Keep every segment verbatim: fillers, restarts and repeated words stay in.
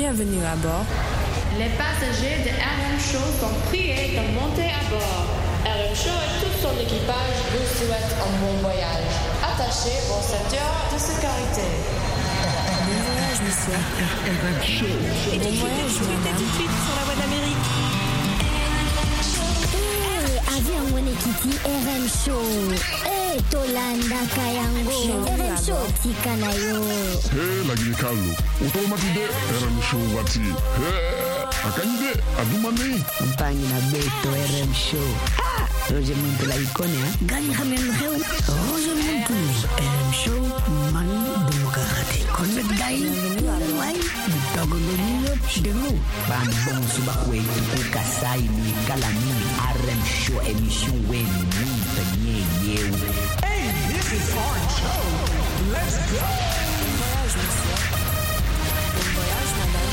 Bienvenue à bord. Les passagers de R M Show sont priés de monter à bord. R M Show et tout son équipage vous souhaitent un bon voyage. Attachez vos ceintures de sécurité. Bon voyage, monsieur. R M Show. Bon voyage, madame. Tout de suite sur la voie d'Amérique. Eh, avion mwene kiti R M Show. Eh, tolanda kayango. R M Show tika na yo. Hey, lagi Carlo. Automatide R M Show wati. Hey, akanyide adumani. Mpangi na beto R M Show. Ah, Roger Muntu la ikone ha. Gani hamen heu. Roger Muntu. R M Show mani demokrati. Konne dai. Wai, bitago loniyo demo. Bambon suba kwetu kukasai ni kalami. R M Show emission wen munta nye yew. Hey, this is R M Show. Let's go. Bon voyage, monsieur. Bon voyage, madame.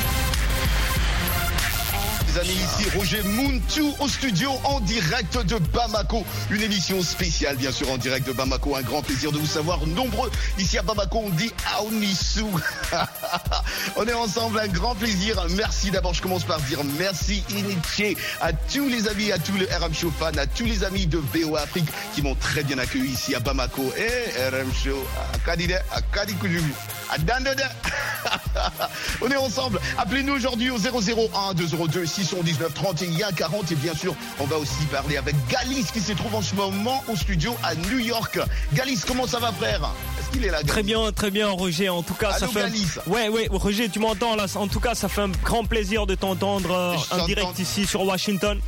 Les amis, ici Roger Muntu au studio en direct de Bamako. Une émission spéciale, bien sûr, en direct de Bamako. Un grand plaisir de vous savoir nombreux. Ici à Bamako, on dit Aounisu. On est ensemble, un grand plaisir. Merci d'abord, je commence par dire merci Iniché à tous les amis, à tous les R M Show fans, à tous les amis de V O A Afrique qui m'ont très bien accueilli ici à Bamako. Et hey, R M Show, à Kadide, à Kadikoujou, à Dandede. On est ensemble. Appelez-nous aujourd'hui au zéro zéro un deux zéro deux six un neuf trente et un quarante. Et bien sûr, on va aussi parler avec Galis qui se trouve en ce moment au studio à New York. Galis, comment ça va, frère? Est-ce qu'il est là, Galis? Très bien, très bien, Roger. En tout cas, Allô, ça fait. Galis. Ouais, ouais, Roger, tu m'entends là? En tout cas, ça fait un grand plaisir de t'entendre euh, en direct ici sur Washington.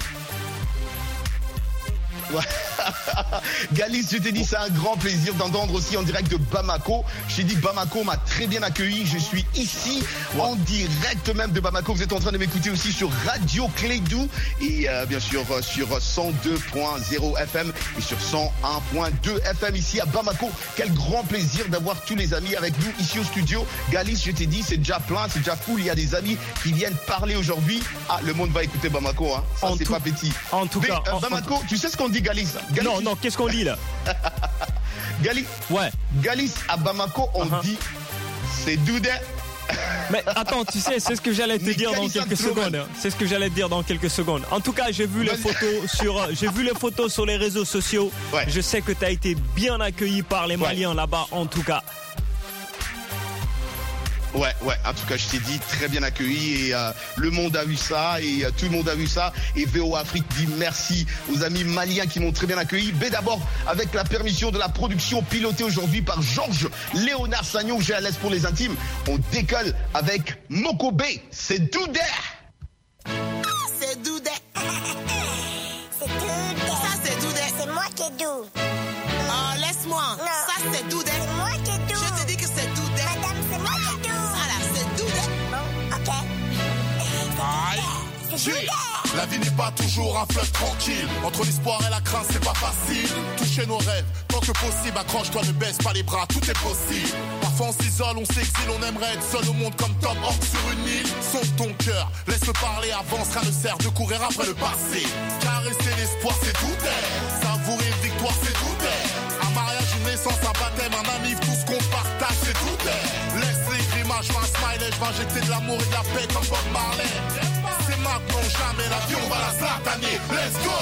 Ouais. Galis, je t'ai dit, c'est un grand plaisir d'entendre aussi en direct de Bamako. Je t'ai dit que Bamako m'a très bien accueilli. Je suis ici en direct même de Bamako. Vous êtes en train de m'écouter aussi sur Radio Clédou et euh, bien sûr euh, sur cent deux point zéro F M et sur cent un point deux F M ici à Bamako. Quel grand plaisir d'avoir tous les amis avec nous ici au studio. Galis, je t'ai dit, c'est déjà plein, c'est déjà full. Il y a des amis qui viennent parler aujourd'hui. Ah, le monde va écouter Bamako, hein. Ça, En c'est tout- pas petit. en tout Mais, cas, euh, en- Bamako, tu sais ce qu'on dit, Galis? Galis, Non, non, qu'est-ce qu'on dit là? Galis, Ouais. Galis à Bamako, on Uh-huh. dit c'est Doudé. Mais attends, tu sais, c'est ce que j'allais te Mais dire dans Galis quelques Abdrouman. secondes. C'est ce que j'allais te dire dans quelques secondes. En tout cas, j'ai vu les Vas-y. photos sur, j'ai vu les photos sur les réseaux sociaux. Ouais. Je sais que tu as été bien accueilli par les Ouais. Maliens là-bas, en tout cas. Ouais, ouais, en tout cas, je t'ai dit, très bien accueilli et euh, le monde a vu ça et euh, tout le monde a vu ça et V O A Afrique dit merci aux amis maliens qui m'ont très bien accueilli. Mais d'abord, avec la permission de la production pilotée aujourd'hui par Georges Léonard Sagnon, G L S pour les intimes, on décolle avec Moko B, c'est Doudé. C'est Doudé. C'est Doudé. Ça, c'est Doudé. C'est moi qui est doux. Oh, laisse-moi. Non. Ça, c'est Doudé. C'est moi qui est doux. Je te dis que c'est Doudé. Madame, c'est moi qui est doux. Ça, là, c'est Doudé. Bon, ok. C'est J'ai- Doudé. La vie n'est pas toujours un fleuve tranquille. Entre l'espoir et la crainte, c'est pas facile. Toucher nos rêves, tant que possible. Accroche-toi, ne baisse pas les bras, tout est possible. Parfois on s'isole, on s'exile, on aimerait être seul au monde comme Tom Hanks sur une île. Sauve ton cœur, laisse-le parler, avance, rien ne sert de courir après le passé. Caresser l'espoir, c'est tout est. Savourer une victoire, c'est tout est. Un mariage, une naissance, un baptême, un ami, tout ce qu'on partage, c'est tout est. Laisse les grimaces, je fais un smiley, je vais injecter de l'amour et de la paix comme Bob Marley. C'est maintenant, jamais l'avion va la slataner. Let's go!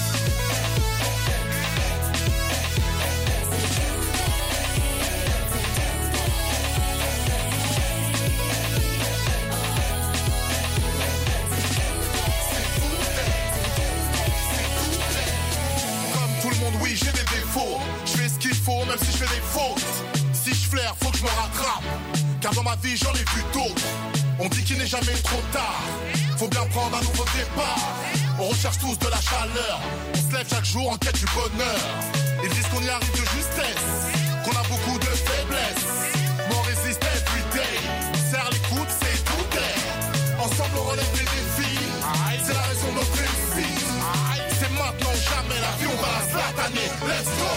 Comme tout le monde, oui, j'ai des défauts. Je fais ce qu'il faut, même si je fais des fautes. Si je flaire, faut que je me rattrape. Car dans ma vie, j'en ai vu d'autres. On dit qu'il n'est jamais trop tard. Faut bien prendre un nouveau départ. On recherche tous de la chaleur. On se lève chaque jour en quête du bonheur. Ils disent qu'on y arrive de justesse, qu'on a beaucoup de faiblesses. Mais on résiste every day. Serre les coudes, c'est tout est. Ensemble on relève les défis. C'est la raison de notre réussite. C'est maintenant ou jamais, l'avion va la slataner. Let's go!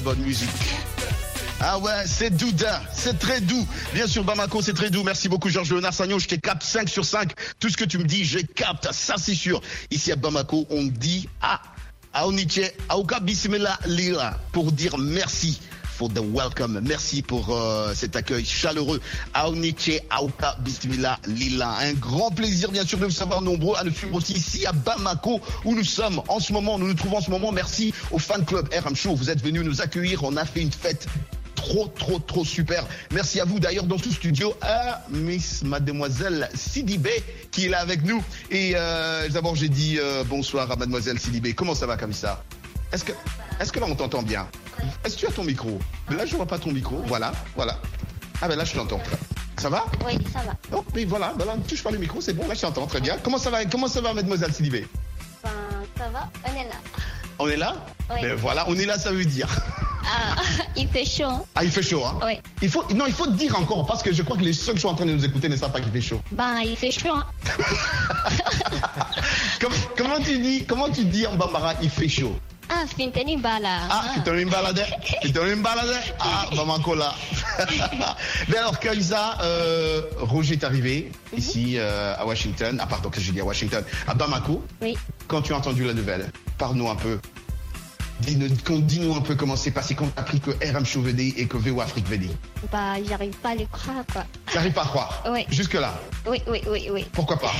bonne musique. Ah ouais, c'est Douda, c'est très doux. Bien sûr, Bamako, c'est très doux. Merci beaucoup, Georges Léonard Sagnon. Je te capte cinq sur cinq. Tout ce que tu me dis, je capte. Ça, c'est sûr. Ici à Bamako, on dit ah, Aoniche, Aouka Bismillah Lila pour dire merci. For the welcome. Merci pour euh, cet accueil chaleureux. Aoniche, Aouka Bismillah Lila. Un grand plaisir, bien sûr, de vous savoir nombreux à nous suivre aussi ici à Bamako, où nous sommes en ce moment. Nous nous trouvons en ce moment. Merci au fan club R M Show. Vous êtes venus nous accueillir. On a fait une fête trop, trop, trop super. Merci à vous d'ailleurs dans tout studio, à Miss Mademoiselle Sidibé qui est là avec nous. Et euh, d'abord, j'ai dit euh, bonsoir à Mademoiselle Sidibé. Comment ça va, Kamissa? Est-ce que, est-ce que là, on t'entend bien? Est-ce que tu as ton micro? Là, je vois pas ton micro. Voilà, voilà. Ah ben là, je t'entends. Ça va? Oui, ça va. Oh, mais voilà, voilà, ne touche pas le micro, c'est bon, là, je t'entends, très bien. Comment ça va, comment ça va, Mademoiselle Sidibé? Ben, ça va, on est là. On est là? Oui. Ben voilà, on est là, ça veut dire. Ah, il fait chaud. Hein? Ah, il fait chaud, hein? Oui. Il faut, non, il faut te dire encore, parce que je crois que les ceux qui sont en train de nous écouter ne savent pas qu'il fait chaud. Ben, il fait chaud, hein? comment, comment tu dis, comment tu dis en Bambara, il fait chaud? Ah, Fintani Bala. Ah, Fintani Balade. Fintani Balade. Ah, Bamako là. Mais alors, Kamissa, euh, Roger est arrivé mm-hmm. ici euh, à Washington. Ah, pardon, que je dis à Washington. À Bamako. Oui. Quand tu as entendu la nouvelle, parle-nous un peu. Dis-nous, dis-nous un peu comment c'est passé quand tu as appris que R M Show venait et que V O Afrique venait. Bah, j'arrive pas à le croire, quoi. J'arrive pas à croire? Oui. Jusque-là? Oui, oui, oui, oui. Pourquoi pas?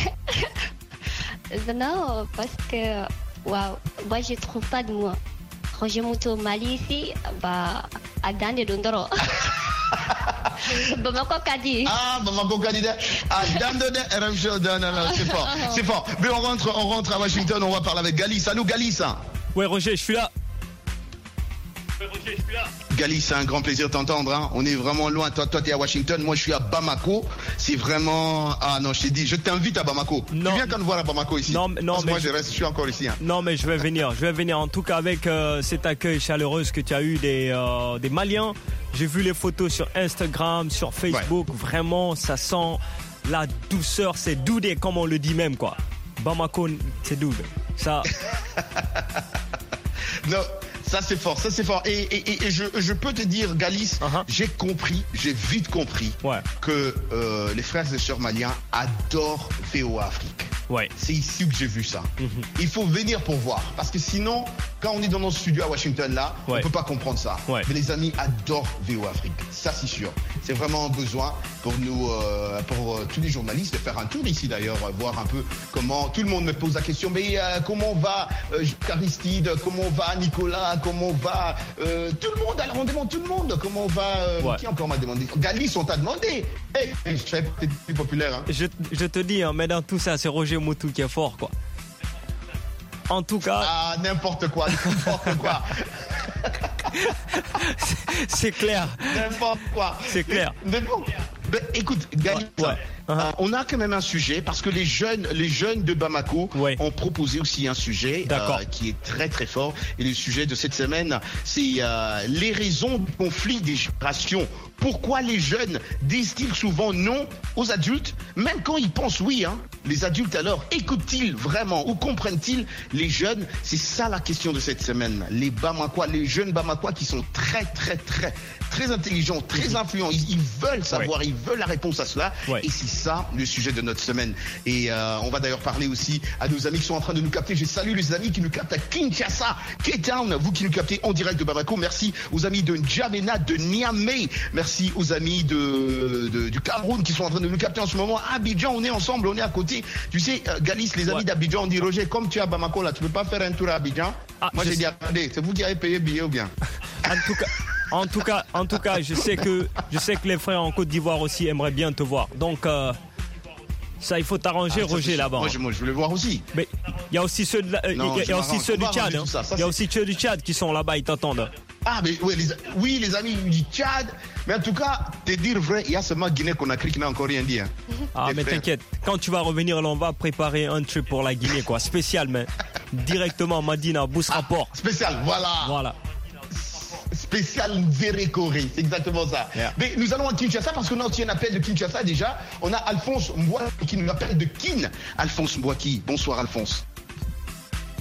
Non, parce que, waouh, moi je trouve pas de mots. Roger Moutou au Mali ici, bah, à Dane Dondoro. Bamako Kadi. Ah, Bamako Kadi. Ah, Dane de R M Show, non, non, c'est fort, c'est fort. Mais on rentre, on rentre à Washington, on va parler avec Galis. Salut Galis. Ouais, Roger, je suis là. Galis, c'est un grand plaisir de t'entendre. Hein. On est vraiment loin. Toi, toi, tu es à Washington. Moi, je suis à Bamako. C'est vraiment. Ah non, je t'ai dit, je t'invite à Bamako. Non. Tu viens quand nous voir à Bamako ici? Non, non, Parce mais moi, je reste, je suis encore ici. Hein. Non, mais je vais venir. Je vais venir. En tout cas, avec euh, cet accueil chaleureux que tu as eu des, euh, des Maliens. J'ai vu les photos sur Instagram, sur Facebook. Ouais. Vraiment, ça sent la douceur. C'est doudé, comme on le dit même, quoi. Bamako, c'est doudé. Ça. Non. Ça c'est fort, ça c'est fort. Et, et, et je, je peux te dire, Galis, uh-huh. j'ai compris, j'ai vite compris ouais. que euh, les frères et sœurs maliens adorent V O Afrique. Ouais. C'est ici que j'ai vu ça. Mm-hmm. Il faut venir pour voir. Parce que sinon, quand on est dans notre studio à Washington là, ouais. on peut pas comprendre ça. Ouais. Mais les amis adorent V O Afrique. Ça c'est sûr. C'est vraiment un besoin pour nous, euh, pour euh, tous les journalistes de faire un tour ici d'ailleurs, euh, voir un peu comment, tout le monde me pose la question, mais euh, comment va euh, Aristide, comment va Nicolas, comment va euh, tout le monde, alors on demande tout le monde, comment va, euh, ouais. qui encore m'a demandé? Galis, on t'a demandé. Hey, je suis peut-être plus populaire. Hein. Je, je te dis, hein, mais dans tout ça, c'est Roger Moutou qui est fort, quoi. En tout cas. Ah, n'importe quoi, n'importe quoi. c'est, c'est clair. N'importe quoi. C'est clair. N'importe. Ben, écoute, Galis, ouais. ouais. uh-huh. euh, on a quand même un sujet parce que les jeunes, les jeunes de Bamako ouais. ont proposé aussi un sujet euh, qui est très très fort. Et le sujet de cette semaine, c'est euh, les raisons du conflit des générations. Pourquoi les jeunes disent-ils souvent non aux adultes, même quand ils pensent oui, hein? Les adultes alors écoutent-ils vraiment ou comprennent-ils les jeunes? C'est ça la question de cette semaine. Les Bamakois, les jeunes Bamakois qui sont très très très très intelligents, très influents. Ils, ils veulent savoir, ouais. ils veulent la réponse à cela. Ouais. Et c'est ça le sujet de notre semaine. Et euh, on va d'ailleurs parler aussi à nos amis qui sont en train de nous capter. Je salue les amis qui nous captent à Kinshasa, Cape Town, vous qui nous captez en direct de Bamako. Merci aux amis de N'Djamena, de Niamey. Merci aux amis de, de, du Cameroun qui sont en train de nous capter en ce moment. À Abidjan, on est ensemble, on est à côté. Tu sais, euh, Galis, les amis ouais. d'Abidjan, on dit Roger, comme tu es à Bamako là, tu peux pas faire un tour à Abidjan? Ah, Moi j'ai sais. dit attendez, c'est vous qui avez payé le billet ou bien? En tout cas. En tout cas, en tout cas, je sais que je sais que les frères en Côte d'Ivoire aussi aimeraient bien te voir. Donc euh, ça, il faut t'arranger, ah, Roger, là-bas. Moi je, moi, je veux le voir aussi. Mais il y a aussi ceux, de la, non, y a, y a aussi ceux du Tchad. Il hein. y a aussi ceux du Tchad qui sont là-bas, ils t'attendent. Ah, mais oui, les, oui, les amis du Tchad. Mais en tout cas, te dire vrai, il y a seulement Guinée-Conakry qui n'a encore rien dit. Hein. Ah, mais frères. T'inquiète, quand tu vas revenir, là, on va préparer un trip pour la Guinée, quoi. Spécial, mais directement, Madina, Bous ah, rapport. Spécial, voilà. Voilà. Spécial Vérécoré, c'est exactement ça. Yeah. Mais nous allons à Kinshasa parce qu'on a aussi un appel de Kinshasa déjà. On a Alphonse Mbouaki qui nous appelle de Kin. Alphonse Mbouaki, bonsoir Alphonse.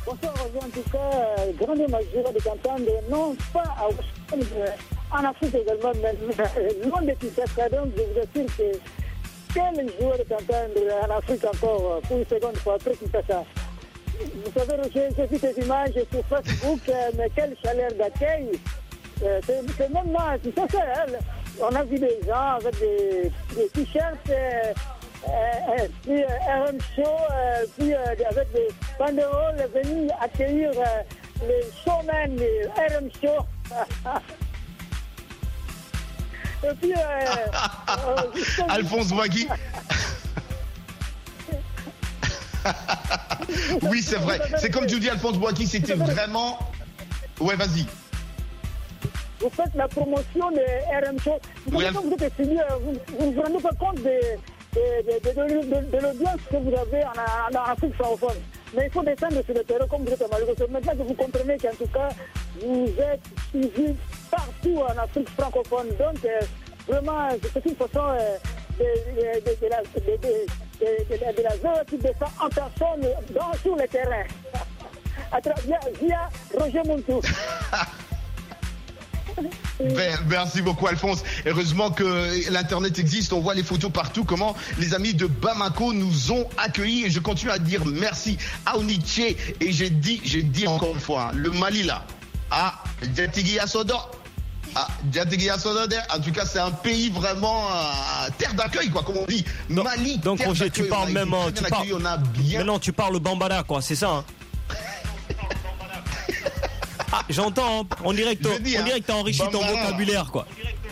Bonsoir, en tout cas, grande majorité de t'entendre, non pas à Washington, en Afrique également, mais loin de Kinshasa. Donc, je vous assure que quel joueur de t'entendre en Afrique encore pour une seconde fois après Kinshasa. Vous savez, Roger, j'ai vu tes images sur Facebook, mais quelle chaleur d'accueil. C'est, c'est même moi, tu sais ça, hein, on a vu des gens avec des, des t-shirts, euh, euh, puis euh, R M Show, euh, puis euh, avec des banderoles venus accueillir euh, les showmen de R M Show. Et puis, euh, euh, Alphonse Boigui. Oui, c'est vrai. C'est comme tu dis, Alphonse Boigui, c'était vraiment... Ouais, vas-y. Vous faites la promotion de R M Show. Vous, oui, vous, êtes fini, vous, vous ne vous rendez pas compte de, de, de, de, de, de l'audience que vous avez en, en, en Afrique francophone. Mais il faut descendre sur le terrain comme vous êtes à Marie-Josée. Maintenant que vous comprenez qu'en tout cas, vous êtes suivi partout en Afrique francophone. Donc, euh, vraiment, c'est une façon euh, de, de, de, de la... De, de, de, de, de, de la zone de ça en personne dans, sur le terrain. À travers, via Roger Montou. Merci beaucoup, Alphonse. Heureusement que l'Internet existe. On voit les photos partout. Comment les amis de Bamako nous ont accueillis. Et je continue à dire merci à Oniche. Et j'ai dit, j'ai dit encore une fois, le Mali là, à Djatigui Assodo. Ah, en tout cas, c'est un pays vraiment euh, terre d'accueil, quoi, comme on dit. Donc, Mali. Donc, Roger, tu parles même. Tu parles, on a bien... Maintenant, tu parles bambara, quoi, c'est ça, hein? Ah, j'entends, hein, on dirait que tu as enrichi ton vocabulaire, quoi.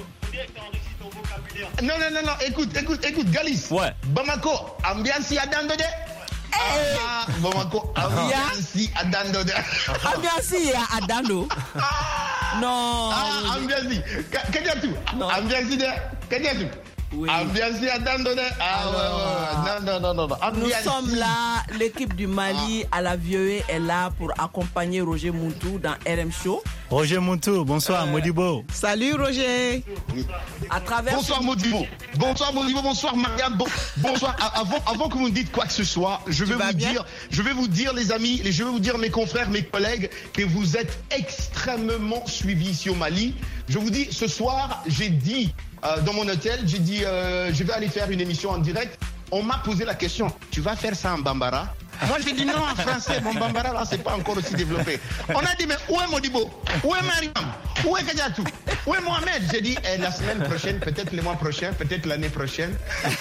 Non, non, non, non, écoute, écoute, écoute, Galis. Ouais. Bamako, ambiance à Dandode. Ah, Bamako, ambiance à Dandode. Ambiance à Dando. Non. Ah, ambiance. Qu'est-ce que tu ambiance de. Qu'est-ce que tu oui. Ambiance à Dandode. Ah, ouais, ouais. Non, non, non, non. Nous sommes là, l'équipe du Mali ah. à la Vieux est là pour accompagner Roger Montou dans R M Show. Roger Montou, bonsoir, euh, Modibo. Salut Roger. À travers bonsoir ce... Modibo. Bonsoir Modibo, bonsoir Marianne. Bon, bonsoir. Avant, avant que vous me dites quoi que ce soit, je vais vous bien? dire, je vais vous dire les amis, je vais vous dire mes confrères, mes collègues, que vous êtes extrêmement suivis ici au Mali. Je vous dis, ce soir, j'ai dit euh, dans mon hôtel, j'ai dit, euh, je vais aller faire une émission en direct. On m'a posé la question, tu vas faire ça en bambara? Moi, j'ai dit non en français. Mon bambara, là, c'est pas encore aussi développé. On a dit, mais où est Modibo? Où est Mariam? Où est Kadiatou? Où est Mohamed? J'ai dit, eh, la semaine prochaine, peut-être le mois prochain, peut-être l'année prochaine.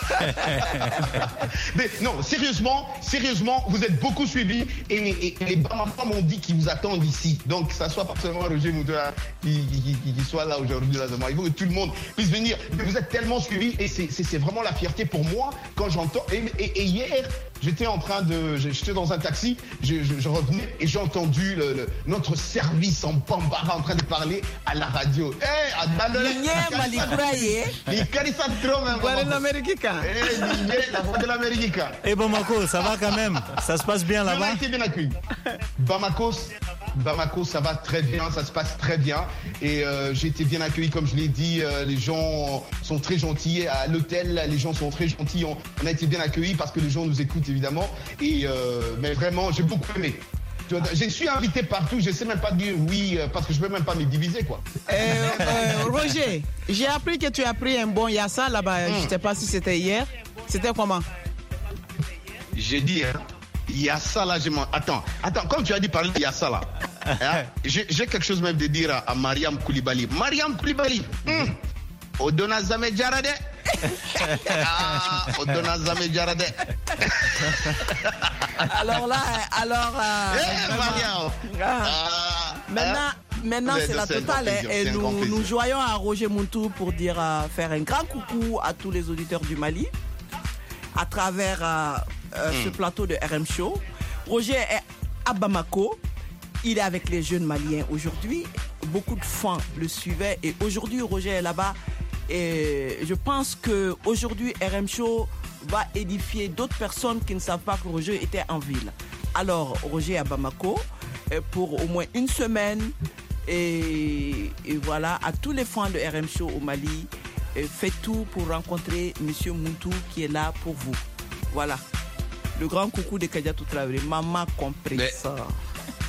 Mais non, sérieusement, sérieusement, vous êtes beaucoup suivis et, et, et les Bamako m'ont dit qu'ils vous attendent ici. Donc, ça soit pas seulement Roger Moutoua qui, qui, qui, qui soit là aujourd'hui. Là, il faut que tout le monde puisse venir. Mais vous êtes tellement suivis et c'est, c'est, c'est vraiment la fierté pour moi quand j'entends. Et, et, et hier, j'étais en train de, j'étais dans un taxi, je, je, je revenais et j'ai entendu le, le, notre service en bambara en train de parler à la radio. Eh, hey, à la voix de l'Amérique. Et Bamako, ça va quand même? Ça se passe bien là-bas? On a été bien accueillis. Bamako, Bamako, ça va très bien, ça se passe très bien. Et euh, j'ai été bien accueilli, comme je l'ai dit. Euh, les gens sont très gentils. À l'hôtel, les gens sont très gentils. On, on a été bien accueillis parce que les gens nous écoutent, évidemment. Et, euh, mais vraiment, j'ai beaucoup aimé. Je suis invité partout, je ne sais même pas dire oui, parce que je ne peux même pas me diviser, quoi. Euh, euh, Roger, j'ai appris que tu as pris un bon yassa là-bas. Mm. Je ne sais pas si c'était hier. C'était comment? J'ai dit, hein, yassa là, je m'en... Attends, attends, comme tu as dit parler de yassa là, hein, j'ai, j'ai quelque chose même de dire à, à Mariam Koulibaly. Mariam Koulibaly, mm. Odona Zame Djarade. Ah, Odona Zame Djarade. Alors là, alors. Euh, hey, Mariam. Ah, maintenant, maintenant c'est la totale. Hein, et nous, nous joignons à Roger Montou pour dire, euh, faire un grand coucou à tous les auditeurs du Mali à travers euh, euh, mm. ce plateau de R M Show. Roger est à Bamako. Il est avec les jeunes Maliens aujourd'hui. Beaucoup de fans le suivaient. Et aujourd'hui, Roger est là-bas. Et je pense qu'aujourd'hui, R M Show va édifier d'autres personnes qui ne savent pas que Roger était en ville. Alors, Roger est à Bamako pour au moins une semaine. Et, et voilà, à tous les fans de R M Show au Mali, faites tout pour rencontrer M. Montou qui est là pour vous. Voilà. Le grand coucou de Kadiatou Traoré. Maman compresseur.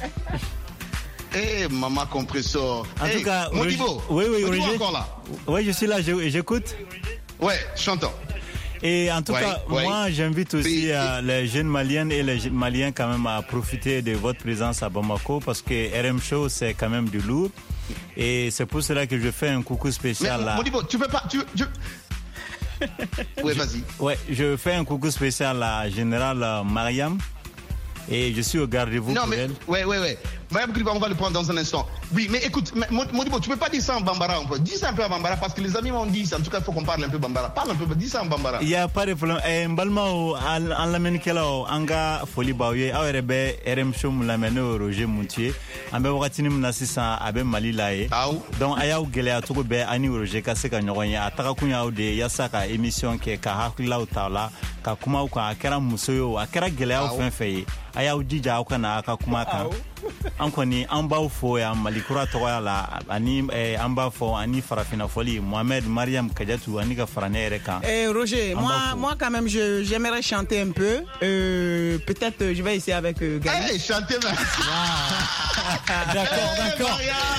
Eh, maman compressor. En hey, tout cas, Modibo. Oui, oui, Modibo Roger. encore là. Oui, je suis là, j'écoute. Ouais, chantant. Et en tout ouais, cas, ouais. moi, j'invite aussi euh, les jeunes Maliennes et les jeunes Maliens quand même à profiter de votre présence à Bamako parce que R M Show, c'est quand même du lourd. Et c'est pour cela que je fais un coucou spécial Mais, là. Modibo, tu peux pas... Tu, tu... ouais, vas-y. Ouais, je fais un coucou spécial à Général Mariam. Et je suis au garde-vous non, pour mais, elle. Ouais, ouais, ouais. Madame Kouliba, on va le prendre dans un instant. Oui, mais écoute, Modibo, tu peux pas dire ça en Bambara un peu. Dis ça un peu en Bambara parce que les amis m'ont dit, en tout cas, il faut qu'on parle un peu Bambara. Parle un peu, dis ça en Bambara. Il n'y a pas de problème. Eh, Mbalmao, en lamène kelao, anga foli baouye, awerebe, R M Show moulamene Roger Moutier, ambe wakatini mnasisa abe Mali lae. Donc, ayaw gele atuko be ani Roger kase ka nyogonya, ataka kunya de yasaka émission ke ka hakla utala, ka kuma ka akera musoyo, akera gele au fenfeye. Ayaw jija au kana aka kuma ka. An kɔni an b'aw fo yan malikura tɔgɔya la ani an b'a fɔ ani farafina fɔli Mohamed Mariam Kadiatou ani ka fara ne yɛrɛ kan. Eh, Roger, moi, moi quand même, je, j'aimerais chanter un peu. Euh, peut-être euh, je vais essayer avec euh, Gali. Hey, chanter là. D'accord, d'accord.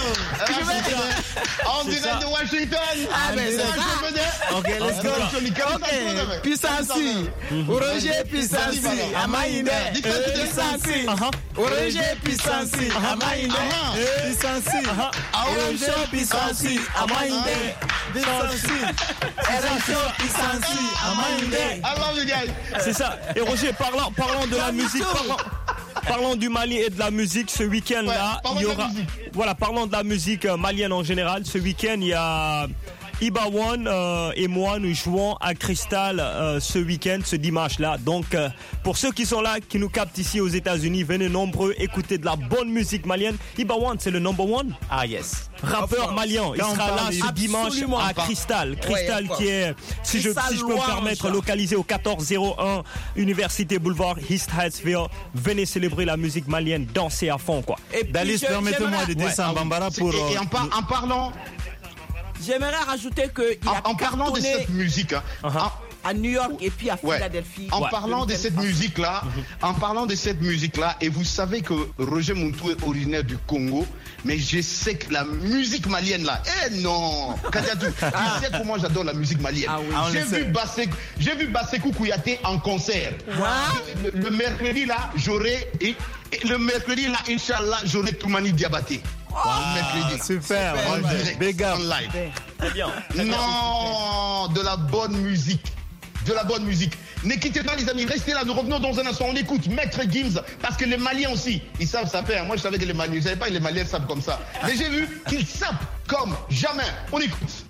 En direct de Washington. Ah, mais c'est ça. Ok, let's go. Ok, Pissansi. Roger Pissansi. Amaïne. Pissansi. Roger Pissansi. Amaïne. Pissansi. Roger Pissansi. Amaïne. Pissansi. Roger Pissansi. Amaïne. I love you guys. C'est ça. Et Roger, parlant, parlant de la musique, parlant, parlant du Mali et de la musique, ce week-end-là, ouais, il y aura. Voilà, parlant de la musique malienne en général, ce week-end, il y a Iba One euh, et moi, nous jouons à Cristal euh, ce week-end, ce dimanche-là. Donc, euh, pour ceux qui sont là, qui nous captent ici aux États-Unis, venez nombreux écouter de la bonne musique malienne. Iba One, c'est le number one. Ah yes. Rappeur malien, il sera là ce dimanche à Cristal. Cristal qui est, si je, si je peux me permettre, localisé au quatorze zéro un Université Boulevard East Hattsville. Venez célébrer la musique malienne, danser à fond, quoi. Dalis, permettez-moi de dire ça en Bambara pour... Et, et en, par, en parlant... J'aimerais rajouter que il a en, en parlant de cette musique, hein, uh-huh. en, à New York et puis à Philadelphie. Ouais. En ouais. parlant de cette musique-là, mm-hmm. en parlant de cette musique-là, et vous savez que Roger Mountou est originaire du Congo, mais je sais que la musique malienne là, eh non, Kadiatou, ah. tu sais comment j'adore la musique malienne. Ah oui. J'ai vu Basekou, j'ai vu Basekou Kouyaté en concert. Le, le, le mercredi là, j'aurai, et, et le mercredi là, Inch'Allah, j'aurai Toumani Diabaté. Wow, super, super direct, big up. live. Très bien. Non, de la bonne musique. De la bonne musique. Ne quittez pas les amis, restez là, nous revenons dans un instant, on écoute Maître Gims, parce que les Maliens aussi, ils savent saper. Moi je savais que les Maliens, je savais pas que les Maliens savent comme ça. Mais j'ai vu qu'ils sapent comme jamais. On écoute.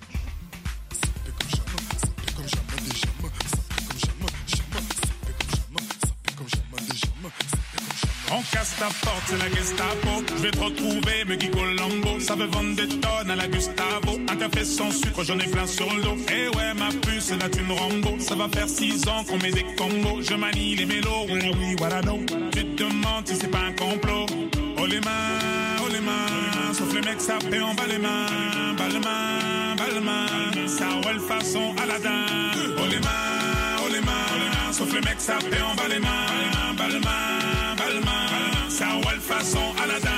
On casse ta porte, c'est la Gestapo. Je vais te retrouver, me Guy Colombo. Ça veut vendre des tonnes à la Gustavo. Un café sans sucre, j'en ai plein sur le dos. Eh ouais, ma puce, c'est la thune Rambo. Ça va faire six ans qu'on met des combos. Je manie les mélos, oui, oui, voilà, non. Tu te demandes si c'est pas un complot. Oh les mains, oh les mains. Sauf les mecs, ça fait en bas les mains. Bas les mains, bas les mains. Ça roule façon Aladdin. Oh les mains, oh les mains. Sauf les mecs, ça fait en bas les mains. Bas les mains. Ça roule façon Aladdin.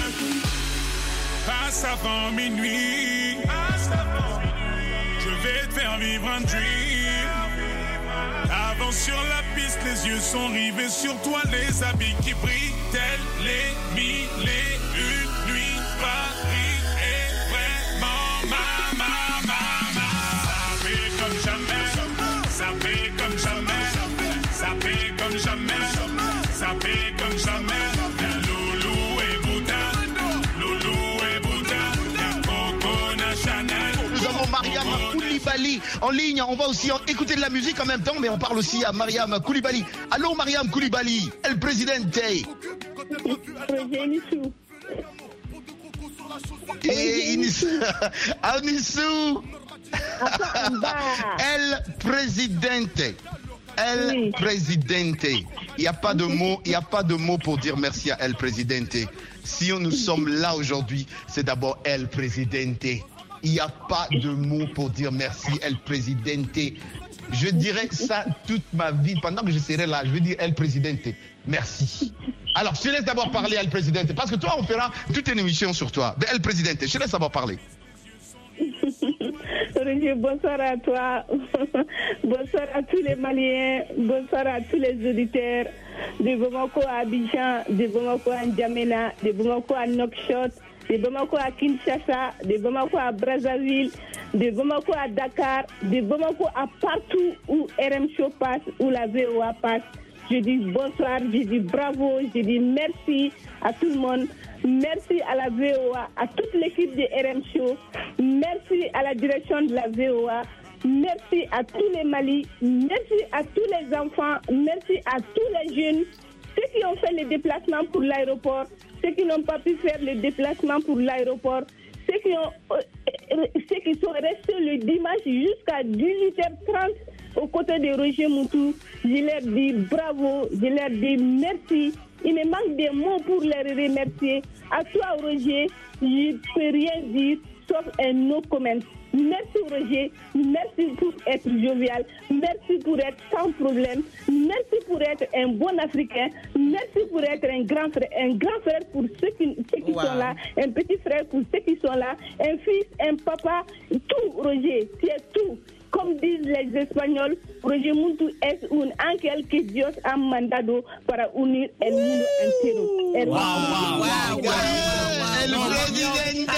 Passe avant minuit. Je vais te faire vivre un dream. Avance sur la piste, les yeux sont rivés sur toi. Les habits qui brillent, tels les mille et une nuits. Paris est vraiment ma, ma, ma, ma. Ça fait comme jamais. Ça fait comme jamais. Ça fait comme jamais. Ça fait comme jamais. Mariam Koulibaly en ligne, on va aussi écouter de la musique en même temps, mais on parle aussi à Mariam Koulibaly. Allô Mariam Koulibaly, El Presidente. Et Inissou. Anissou. El Presidente. El Presidente. Il n'y a pas de mots, il n'y a pas de mots pour dire merci à El Presidente. Si nous sommes là aujourd'hui, c'est d'abord El Presidente. Il n'y a pas de mots pour dire merci, El Presidente. Je dirais ça toute ma vie. Pendant que je serai là, je vais dire El Presidente. Merci. Alors, je te laisse d'abord parler à El Presidente, parce que toi, on fera toute une émission sur toi. El Presidente, je te laisse d'abord parler. Roger, bonsoir à toi. Bonsoir à tous les Maliens. Bonsoir à tous les auditeurs de Bamako à Abidjan, de Bamako à N'Djamena, de Bamako à Nouakchott, de Bamako à Kinshasa, de Bamako à Brazzaville, de Bamako à Dakar, de Bamako à partout où R M Show passe, où la V O A passe. Je dis bonsoir, je dis bravo, je dis merci à tout le monde. Merci à la V O A, à toute l'équipe de R M Show. Merci à la direction de la V O A. Merci à tous les Mali. Merci à tous les enfants. Merci à tous les jeunes. Ceux qui ont fait le déplacement pour l'aéroport. Ceux qui n'ont pas pu faire le déplacement pour l'aéroport. Ceux qui, ont, euh, ceux qui sont restés le dimanche jusqu'à dix-huit heures trente aux côtés de Roger Moutou. Je leur dis bravo. Je leur dis merci. Il me manque des mots pour les remercier. À toi, Roger, je ne peux rien dire sauf un no comment. Merci, Roger. Merci pour être jovial. Merci pour être sans problème. Merci pour être un bon Africain. Merci pour être un grand frère, un grand frère pour ceux qui, ceux qui wow. sont là, un petit frère pour ceux qui sont là, un fils, un papa, tout, Roger. Tu es tout. Comme disent les Espagnols, Roger Muntu es un ángel que Dios ha mandado para unir el mundo entero. El wow, wow, wow, wow, el presidente,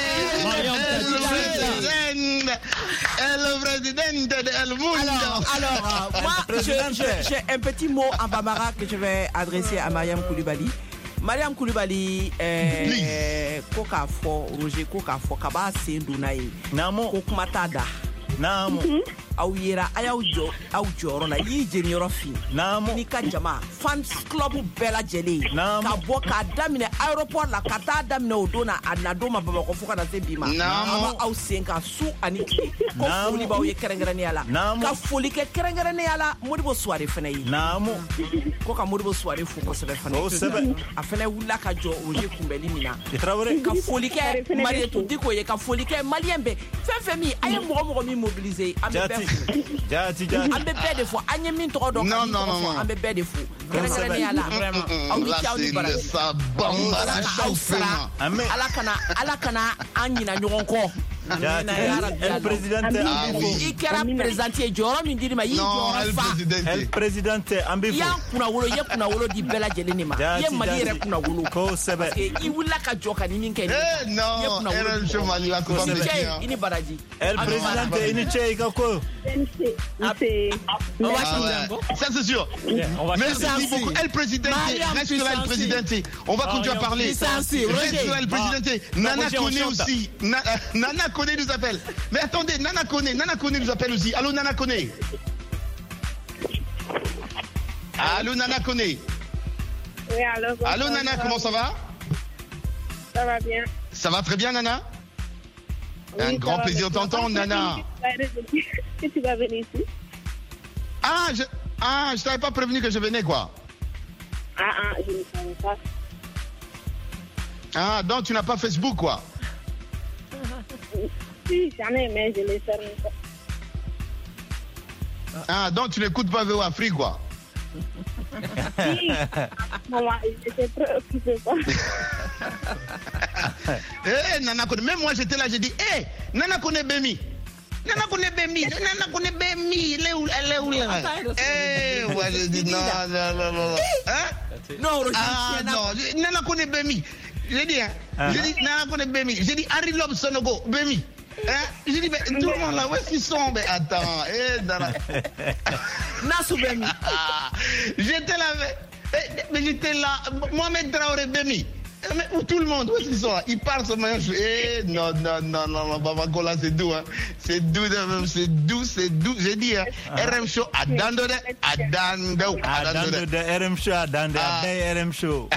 el presidente del mundo. Alors, alors euh, moi, j'ai un petit mot en bambara que je vais adresser à Mariam Koulibaly. Mariam Koulibaly, eh, koka fo, Roger koka fo, kaba sendunaye. Namo. Kokumatada. Naam. Aw yera ayaw jo aw jɔyɔrɔ la y'i jeni yɔrɔ fin naam n'i ka jama fans club bɛɛ lajɛlen ka bɔ k'a daminɛ aéroport la ka taa daminɛ o don na a na don ma Bamakɔ fo ka na se bi ma an b'a aw sen ka su ani tile ko foli b'aw ye kɛrɛnkɛrɛnnenya la ka foli kɛ kɛrɛnkɛrɛnnenya la Modibo Suware fana ye naam ko ka Modibo Suware fo kosɛbɛ fana a fana wulila ka jɔ Roger kunbɛnni min na ka foli kɛ Marietou Diko ye ka foli kɛ maliyɛn bɛɛ fɛn fɛn min a ye mɔgɔ mɔgɔ min mobiliser an bɛ bɛɛ Jati, jati. An bɛ bɛɛ de fɔ an ye min tɔgɔ dɔn non non non an bɛ bɛɛ de fɔ kɛrɛnkɛrɛnnenya la aw ni ce aw ni bara aw sara ala kana ala kana an ɲina ɲɔgɔn kɔ El Presidente i kɛra présidente ye jɔyɔrɔ min dir'i ma i y'i jɔyɔrɔ fa El Presidente an bɛ fɔ i y'an kunnawolo i ye kunnawolo di bɛɛ lajɛlen de ma i ye Mali yɛrɛ kunnawolo kosɛbɛ parce que i wulila ka jɔ ka ni min kɛ nin non i ni cɛ i ni baraji El Presidente i ni cɛ i ka ko ça c'est sûr. Merci beaucoup. El Presidente, reste là El Presidente. On va continuer à parler. Reste là El Presidente. Nana Kone aussi. Nana Kone nous appelle. Mais attendez, Nana Kone, Nana Kone nous appelle aussi. Allô Nana Kone. Allô Nana Kone. Oui, allô. Allô Nana, comment ça va? Ça va bien. Ça va très bien Nana? Oui, un grand plaisir de t'entendre, Nana. Que tu vas venir ici? Ah, je ah, je t'avais pas prévenu que je venais, quoi. Ah, ah, je ne savais pas. Ah, donc tu n'as pas Facebook, quoi. Si, j'en ai, mais je l'ai fermé. Ah, donc tu n'écoutes pas V O A Afrique, quoi. Si, maman, j'étais préoccupée, quoi. Eh, Nana Kone, même moi j'étais là, j'ai dit, eh, hey, Nana Kone Bemi. Nana Kone Bemi, Nana Kone Bemi, elle est où, elle est où là? Eh, moi j'ai dit, non, non, non, non. Hein? Non, ah, non, Nana Kone Bemi. J'ai dit, hein, j'ai dit, Nana Kone Bemi. J'ai dit, Harry Lob Sonogo, Bemi. Hein? J'ai dit, mais tout le monde là, où est-ce qu'ils sont? Mais attends, eh, Nana. Nassou Bemi. J'étais là, mais, mais j'étais là, Mohamed Traoré Bemi. Mais où tout le monde, où est-ce qu'ils sont là? Ils parlent seulement. Eh, non, non, non, non, non, Bamako là, c'est doux, hein. C'est doux, c'est doux, c'est doux. J'ai dit, hein, R M Show, à Dando, à Dando, à Dando, R M Show, à Dando, à R M Show.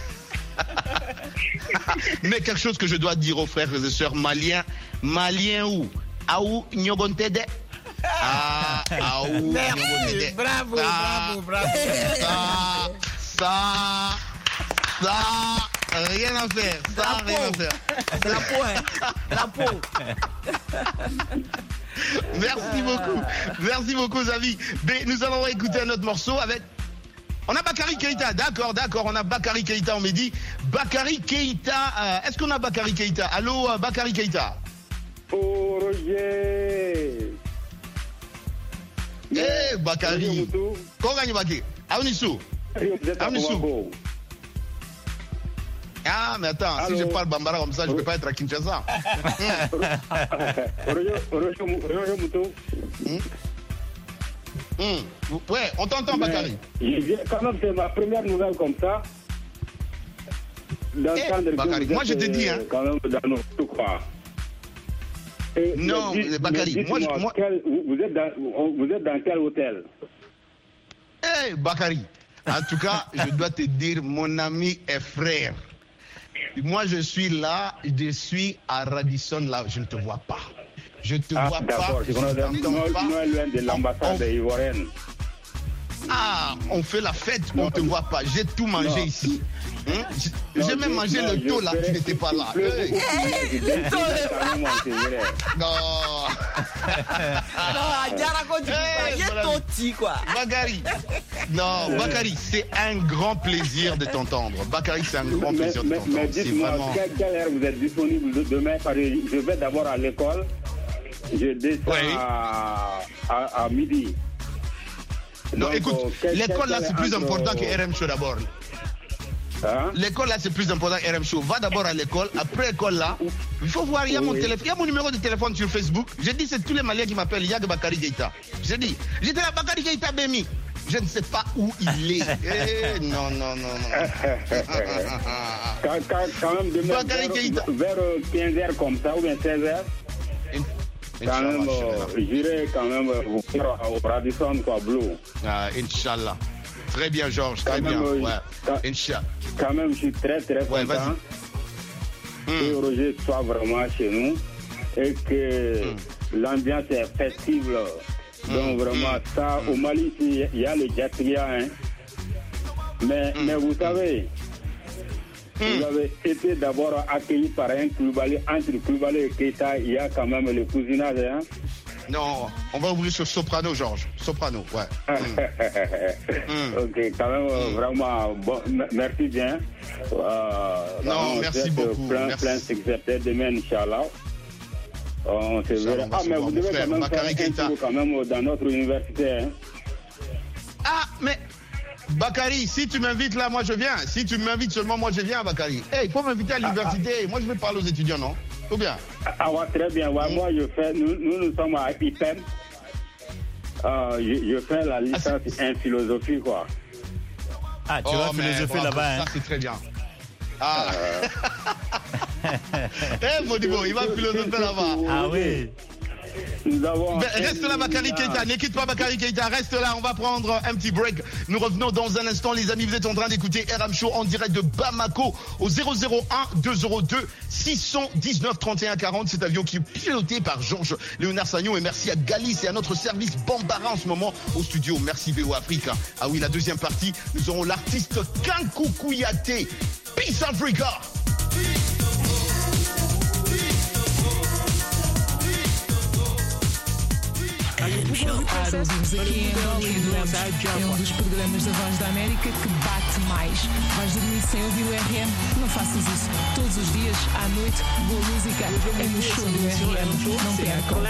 Mais quelque chose que je dois dire aux frères et sœurs maliens, maliens où? Aou, Nyogontede. Ah, aou, Nyogontede. Bravo, bravo, bravo. Ça, ça, ça. Rien à faire, ça la rien peau. à faire. C'est la peau, hein. La peau. Merci beaucoup, merci beaucoup, Zavi. Mais nous allons écouter un autre morceau avec On a Bakary Keïta, d'accord, d'accord, on a Bakary Keïta, on me dit. Bakary Keïta, euh, est-ce qu'on a Bakary Keïta? Allô, euh, Bakary Keïta? Oh, Roger. Eh, hey, Bakary. Comment gagne Bakary? Aounissou. Aounissou. Ah, mais attends, Allô. Si je parle Bambara comme ça, je ne peux pas être à Kinshasa. Roger Moutou. Mmh. Ouais, on t'entend, Bakary. Quand même, c'est ma première nouvelle comme ça. Hey, Bakary, moi je te dis, hein. Quand même, dans nos tout quoi. Et non, mais Bakary, moi, moi, moi... Quel, vous, êtes dans, vous êtes dans quel hôtel? Eh, hey, Bakary, en tout cas, je dois te dire, mon ami et frère. Moi, je suis là, je suis à Radisson, là, je ne te vois pas. Je ne te ah, vois pas. Je ne t'entends pas. Nous, loin de l'ambassade ivoirienne. Ah, on fait la fête, on ne te voit pas. J'ai tout mangé non. ici. Hein? J'ai même mangé non, le taux là, tu n'étais pas là. Hey. Hey, le taux est pas Non. Non, quoi. Bakary. Non, Bakary, c'est un grand plaisir de t'entendre. Bakary, c'est un grand mais, plaisir de t'entendre. Mais dites-moi, vraiment... quelle heure vous êtes disponible demain? Je vais d'abord à l'école. Je descends oui. à, à, à midi. Non, donc, écoute, euh, l'école là c'est plus entre... important que R M Show d'abord. Hein? L'école là c'est plus important que R M Show. Va d'abord à l'école, après l'école là, il faut voir, il y a oui. mon téléphone, il y a mon numéro de téléphone sur Facebook. J'ai dit c'est tous les Maliens qui m'appellent, il y a que Bakary Keïta. J'ai dit, j'étais là, Bakary Keïta Bémi. Je ne sais pas où il est. Eh, non, non, non, non. quand, quand, quand même demain vers, vers quinze heures comme ça ou bien seize heures. Quand même, euh, j'irai quand même euh, vous faire au Radisson, quoi, Blue. Ah, Inch'Allah. Très bien, Georges, très quand bien. Même, ouais. quand, Inch'Allah. Quand même, je suis très, très ouais, content que mm. Roger soit vraiment chez nous et que mm. l'ambiance est festive. Mm. Donc, vraiment, mm. ça, mm. au Mali, il y a le Djatria, hein. Mais, mm. mais vous savez, Mmh. Vous avez été d'abord accueilli par un Koulibaly, entre Koulibaly et Keïta, il y a quand même le cousinage. Hein? Non, on va ouvrir sur Soprano, Georges. Soprano, ouais. mmh. Ok, quand même, mmh. vraiment, bon, merci bien. Euh, non, merci beaucoup. Plein, merci. plein succès demain, Inch'Allah. On se verra. Ah, mais vous devez quand même Bakary faire un tour quand même dans notre université. Hein? Ah, mais... Bakary, si tu m'invites là, moi je viens. Si tu m'invites seulement, moi je viens, Bakary. Hey, il faut m'inviter à l'université. Ah, ah. Moi je vais parler aux étudiants, non? Ou bien? Ah, ouais, très bien. Ouais, mmh. Moi, je fais, nous, nous, nous sommes à I P E M. Euh, je, je fais la licence ah, en philosophie, quoi. Ah, tu oh, vas philosopher là-bas, hein? Ça, c'est très bien. Ah. Eh, hey, Modibo, il va philosopher là-bas. Ah oui. Nous avons reste là, Bakary Keïta. Ne quitte pas Bakary Keïta. Reste là. On va prendre un petit break. Nous revenons dans un instant, les amis. Vous êtes en train d'écouter R M Show en direct de Bamako au zéro zéro un deux zéro deux six un neuf trente et un quarante. Cet avion qui est piloté par Georges Léonard Sagnon. Et merci à Galice et à notre service Bambara en ce moment au studio. Merci V O Africa. Ah oui, la deuxième partie, nous aurons l'artiste Kankou Kouyaté. Peace Africa. Ouvimos aqui em Bolívia, é um dos programas da Voz da América que bate mais. Vais dormir sem ouvir o R M? Não faças isso. Todos os dias, à noite, boa música é no show do R M. Não percam.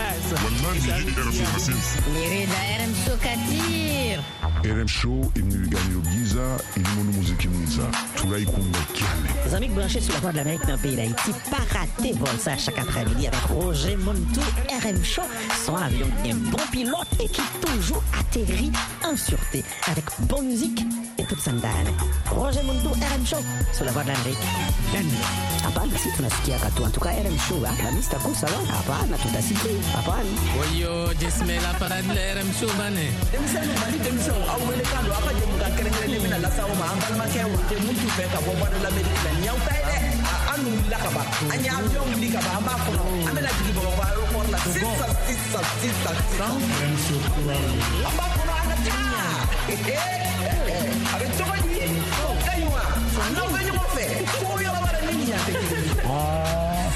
Mirida R M Show Katir. R M Show imnigani Giza ilimono muziki mwiza tulaikunga kiane. Les amis branchés sur la Voix de l'Amérique dans le pays d'Haïti, pas rater vol ça chaque après-midi avec Roger Montou, R M Show, son avion bien bon pilote et qui toujours atterrit en sûreté avec bonne musique et toute sandale. Roger Montou, R M Show sur la Voix de l'Amérique. Hapana, si tunasikia katu. En tout cas, R M Show, Alhamisi taku salon. Hapana, tutasikia. Hapana. Oyo, jesme la parade de R M Show bane. Emisano mali demisano au wele kando aka je muka kerengere mina la sawo ma ambal ma kewa. Te muntu fe ka bo Voix de l'Amérique la nyau tay de. Anu la ka ba. Anya avion li ka ba amba ko. Amela digi bo ba ro ko la sisa sisa sisa. R M Show kura. Amba ko na ta. Eh eh. Avec toi ni. Kaywa. Non venyo mo fe. Ko yo la bara ni ya te. Ah.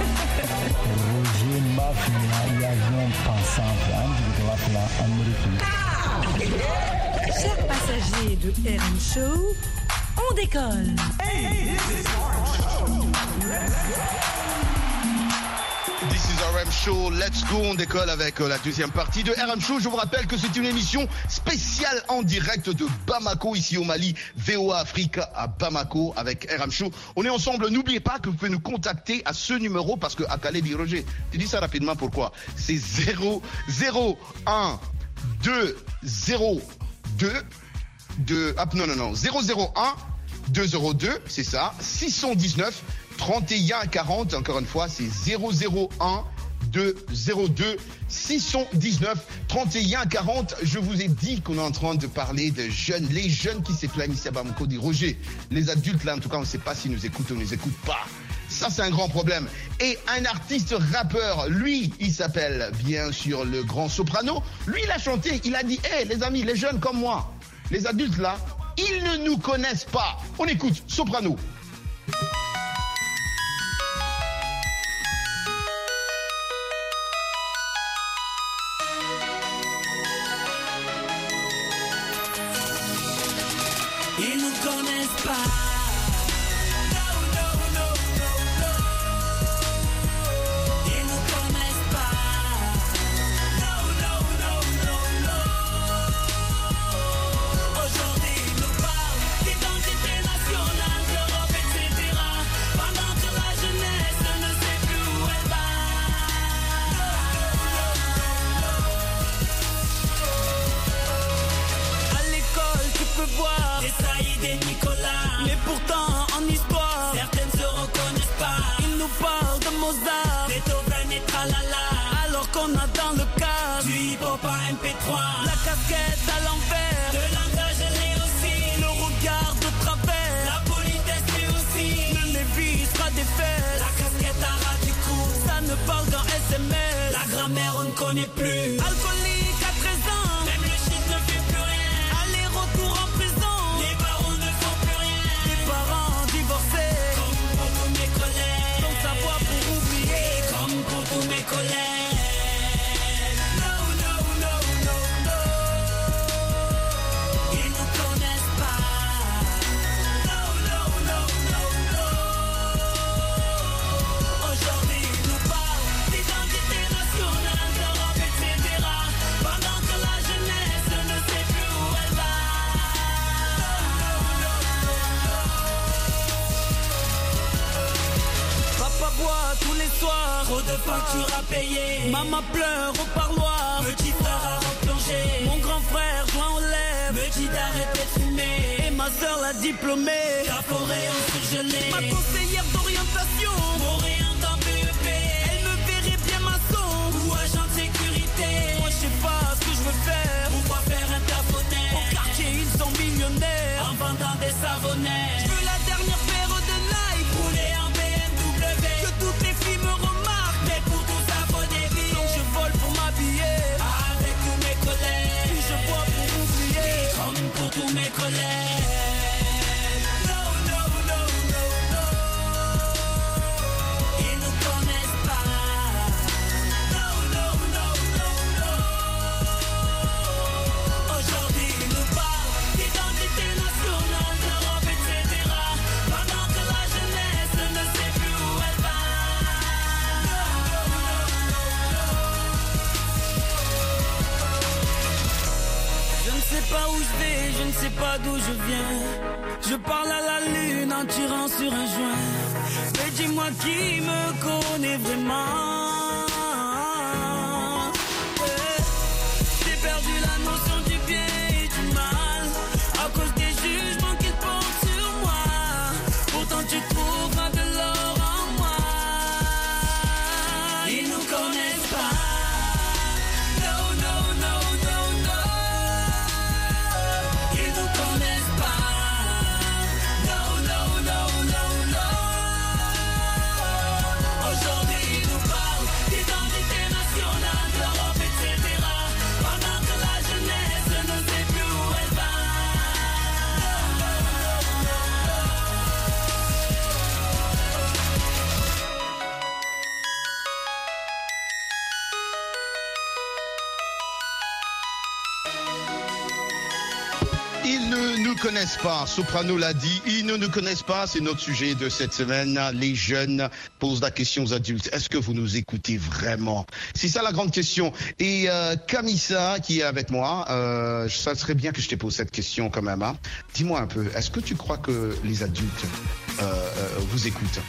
Roger Mafia, l'avion pensant, hein, de la Amérique. Chers passagers de R M Show, on décolle. This is R M Show, let's go, on décolle avec la deuxième partie de R M Show. Je vous rappelle que c'est une émission spéciale en direct de Bamako, ici au Mali, V O A Afrique à Bamako avec R M Show. On est ensemble, n'oubliez pas que vous pouvez nous contacter à ce numéro parce que Akale dit Roger, tu dis ça rapidement pourquoi? C'est zéro zéro un deux zéro deux deux, ah, non non non, zéro zéro un deux zéro deux, c'est ça, six cent dix-neuf trente et un quarante, encore une fois, c'est zéro zéro un deux zéro deux six cent dix-neuf trente et un quarante. Je vous ai dit qu'on est en train de parler de jeunes, les jeunes qui se plaignent ici à Bamako, dit Roger, les adultes là, en tout cas, on ne sait pas s'ils nous écoutent ou ne nous écoutent pas. Ça, c'est un grand problème. Et un artiste rappeur, lui, il s'appelle bien sûr le Grand Soprano. Lui, il a chanté, il a dit, hé, hey, les amis, les jeunes comme moi, les adultes là, ils ne nous connaissent pas. On écoute Soprano. Ils nous connaissent pas. Mais pourtant en histoire, certaines se reconnaissent pas. Ils nous parlent de Mozart, Beethoven et tralala, alors qu'on a dans le cadre du hip-hop à M P trois. La casquette à l'envers, de langage elle est aussi. Le regard de travers, la politesse est aussi. Le Lévi sera défait, la casquette à ras du cou. Ça ne parle qu'en S M S, la grammaire on ne connaît plus. Alcoolique à treize ans, même le shit ne fait plus rien. Aller-retour en prison, les barons ne font plus rien. Les parents divorcés, comme pour tous mes collègues. Sans savoir pour oublier, comme pour tous mes collègues. No, no, no, no, no. Ils nous connaissent pas. No, no, no, no, no. Aujourd'hui, ils nous parlent d'identité nationale, d'Europe, et cetera. Pendant que la jeunesse ne sait plus où elle va. Papa boit tous les soirs, trop de factures à payer. Maman pleure au parloir, petit frère a replongé. Mon grand frère joint aux lèvres, me dit d'arrêter de fumer. Et ma soeur l'a diplômée, la forêt en surgelé. Ma conseillère d'orientation, m'oriente en B E P. Elle me verrait bien maçon ou agent de sécurité. Moi je sais pas ce que je veux faire, pouvoir faire interphonère. Au quartier ils sont millionnaires, en vendant des savonnaires. Je veux la dernière paire de Nike, rouler en B M W. Que toutes les filles me remarquent, mais pour tout ça faut des billes. Donc je vole pour m'habiller, avec tous mes collègues. Puis je bois pour oublier, comme pour tous mes collègues. No, no, no, no, no. Ils nous connaissent pas. No, no, no, no, no. Aujourd'hui ils nous parlent d'identité nationale, d'Europe, et cetera. Pendant que la jeunesse ne sait plus où elle va. Je ne sais pas où je vais, je ne sais pas d'où je viens. Je parle à la lune en tirant sur un joint. Mais dis-moi qui me connaît vraiment. Ouais. J'ai perdu la notion du bien et du mal à cause des jugements qu'ils portent sur moi. Pourtant tu trouveras de l'or en moi. Ils nous connaissent pas. No, no, no, no, no. Ils nous connaissent pas. No, no, no, no, no. Aujourd'hui ils nous parlent d'identité nationale, d'Europe, et cetera. Pendant que la jeunesse ne sait ne nous connaissent pas, Soprano l'a dit, ils ne nous connaissent pas, c'est notre sujet de cette semaine. Les jeunes posent la question aux adultes, est-ce que vous nous écoutez vraiment? C'est ça la grande question. Et euh, Camissa qui est avec moi, euh, ça serait bien que je te pose cette question quand même. Hein. Dis-moi un peu, est-ce que tu crois que les adultes euh, euh, vous écoutent?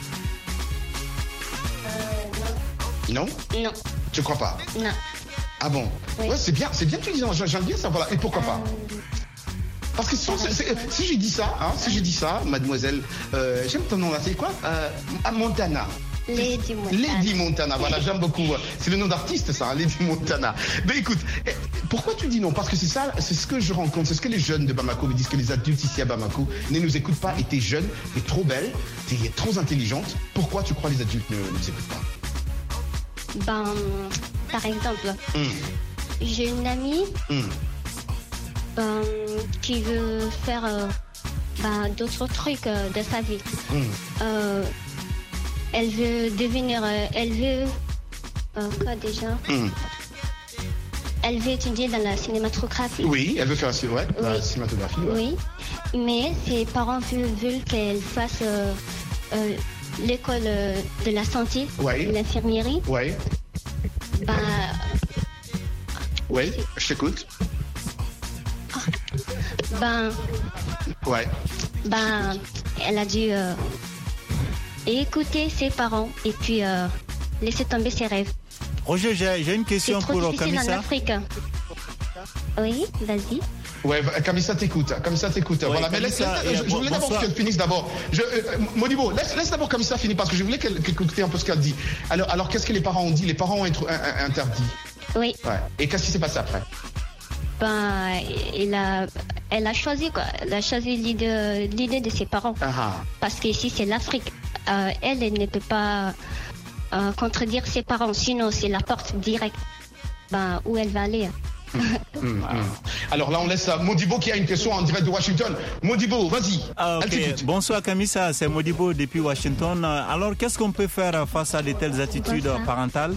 euh, Non. Non. Non. Tu crois pas? Non. Ah bon? Oui. Ouais, c'est bien, c'est bien que tu dis, j'aime bien ça, voilà. Et pourquoi euh... pas? Parce que si, si j'ai dit ça, hein, si j'ai dit ça, mademoiselle, euh, j'aime ton nom là, c'est quoi? euh, Montana. Lady Montana. Lady Montana, voilà, j'aime beaucoup. C'est le nom d'artiste, ça, hein, Lady Montana. Mais écoute, pourquoi tu dis non? Parce que c'est ça, c'est ce que je rencontre, c'est ce que les jeunes de Bamako me disent, que les adultes ici à Bamako ne nous écoutent pas. Et t'es jeune, t'es trop belle, t'es trop intelligente. Pourquoi tu crois que les adultes ne, ne nous écoutent pas? Ben, par exemple, mm. j'ai une amie mm. ben, qui veut faire euh, ben, d'autres trucs euh, de sa vie. Mm. Euh, elle veut devenir, euh, elle veut, euh, quoi déjà mm. Elle veut étudier dans la cinématographie. Oui, elle veut faire ouais, oui. la cinématographie. Ouais. Oui, mais ses parents veulent, veulent qu'elle fasse... Euh, euh, l'école de la santé, ouais. l'infirmerie. Oui. Bah. Oui, je t'écoute. Ben. Ouais. Ben, elle a dû euh, écouter ses parents et puis euh, laisser tomber ses rêves. Roger, j'ai, j'ai une question C'est trop pour difficile Camissa. En Afrique. Oui, vas-y. Ouais, Camissa t'écoute, Camissa t'écoute. Ouais, voilà, mais laisse, laisse, je, je voulais d'abord qu'elle finisse d'abord. Je, euh, Modibo, laisse, laisse d'abord Camissa finir parce que je voulais qu'elle, qu'elle écoute un peu ce qu'elle dit. Alors, alors qu'est-ce que les parents ont dit? Les parents ont intro, un, un, interdit. Oui. Ouais. Et qu'est-ce qui s'est passé après? Ben, elle a, elle a choisi quoi. Elle a choisi l'idée, l'idée de ses parents. Ah. Parce qu'ici c'est l'Afrique. Euh, elle, elle ne peut pas euh, contredire ses parents. Sinon, c'est la porte directe. Ben, où elle va aller. Mmh, mmh. Alors là, on laisse Modibo qui a une question en direct de Washington. Modibo, vas-y. Ah, okay. Bonsoir Camissa, c'est Modibo depuis Washington. Alors, qu'est-ce qu'on peut faire face à de telles attitudes Bonsoir. parentales?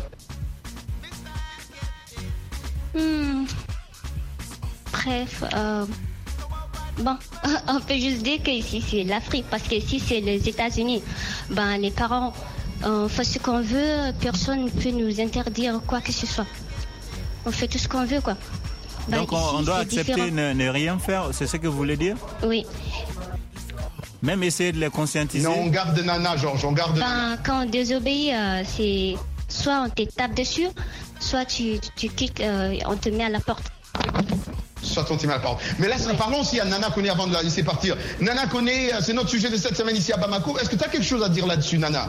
mmh. Bref, euh, bon, on peut juste dire qu'ici c'est l'Afrique, parce qu'ici c'est les États-Unis. Ben, les parents, on fait ce qu'on veut, personne ne peut nous interdire quoi que ce soit. On fait tout ce qu'on veut, quoi. Ben, Donc, ici, on doit accepter ne, ne rien faire, c'est ce que vous voulez dire? Oui. Même essayer de les conscientiser? Non, on garde Nana, Georges, on garde ben, Nana. Quand on désobéit, euh, c'est soit on te tape dessus, soit tu, tu quittes, euh, on te met à la porte. Soit on te met à la porte. Mais là, ouais. Parlons aussi à Nana Koné avant de la laisser partir. Nana Koné, c'est notre sujet de cette semaine ici à Bamako. Est-ce que tu as quelque chose à dire là-dessus, Nana?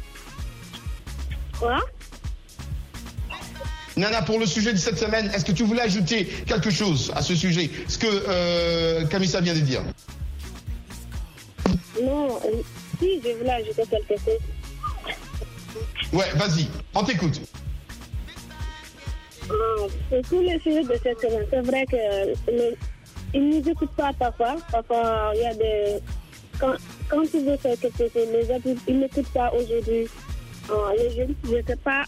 Quoi? Nana, pour le sujet de cette semaine, est-ce que tu voulais ajouter quelque chose à ce sujet? Ce que euh, Camissa vient de dire. Non, euh, si, je voulais ajouter quelque chose. Ouais, vas-y, on t'écoute. Euh, pour tous les sujets de cette semaine, c'est vrai qu'ils ne nous écoutent pas parfois. Parfois, il y a des... Quand, quand tu veux faire quelque chose, les adultes, ils n'écoutent pas aujourd'hui. Euh, les jeunes, je ne sais pas...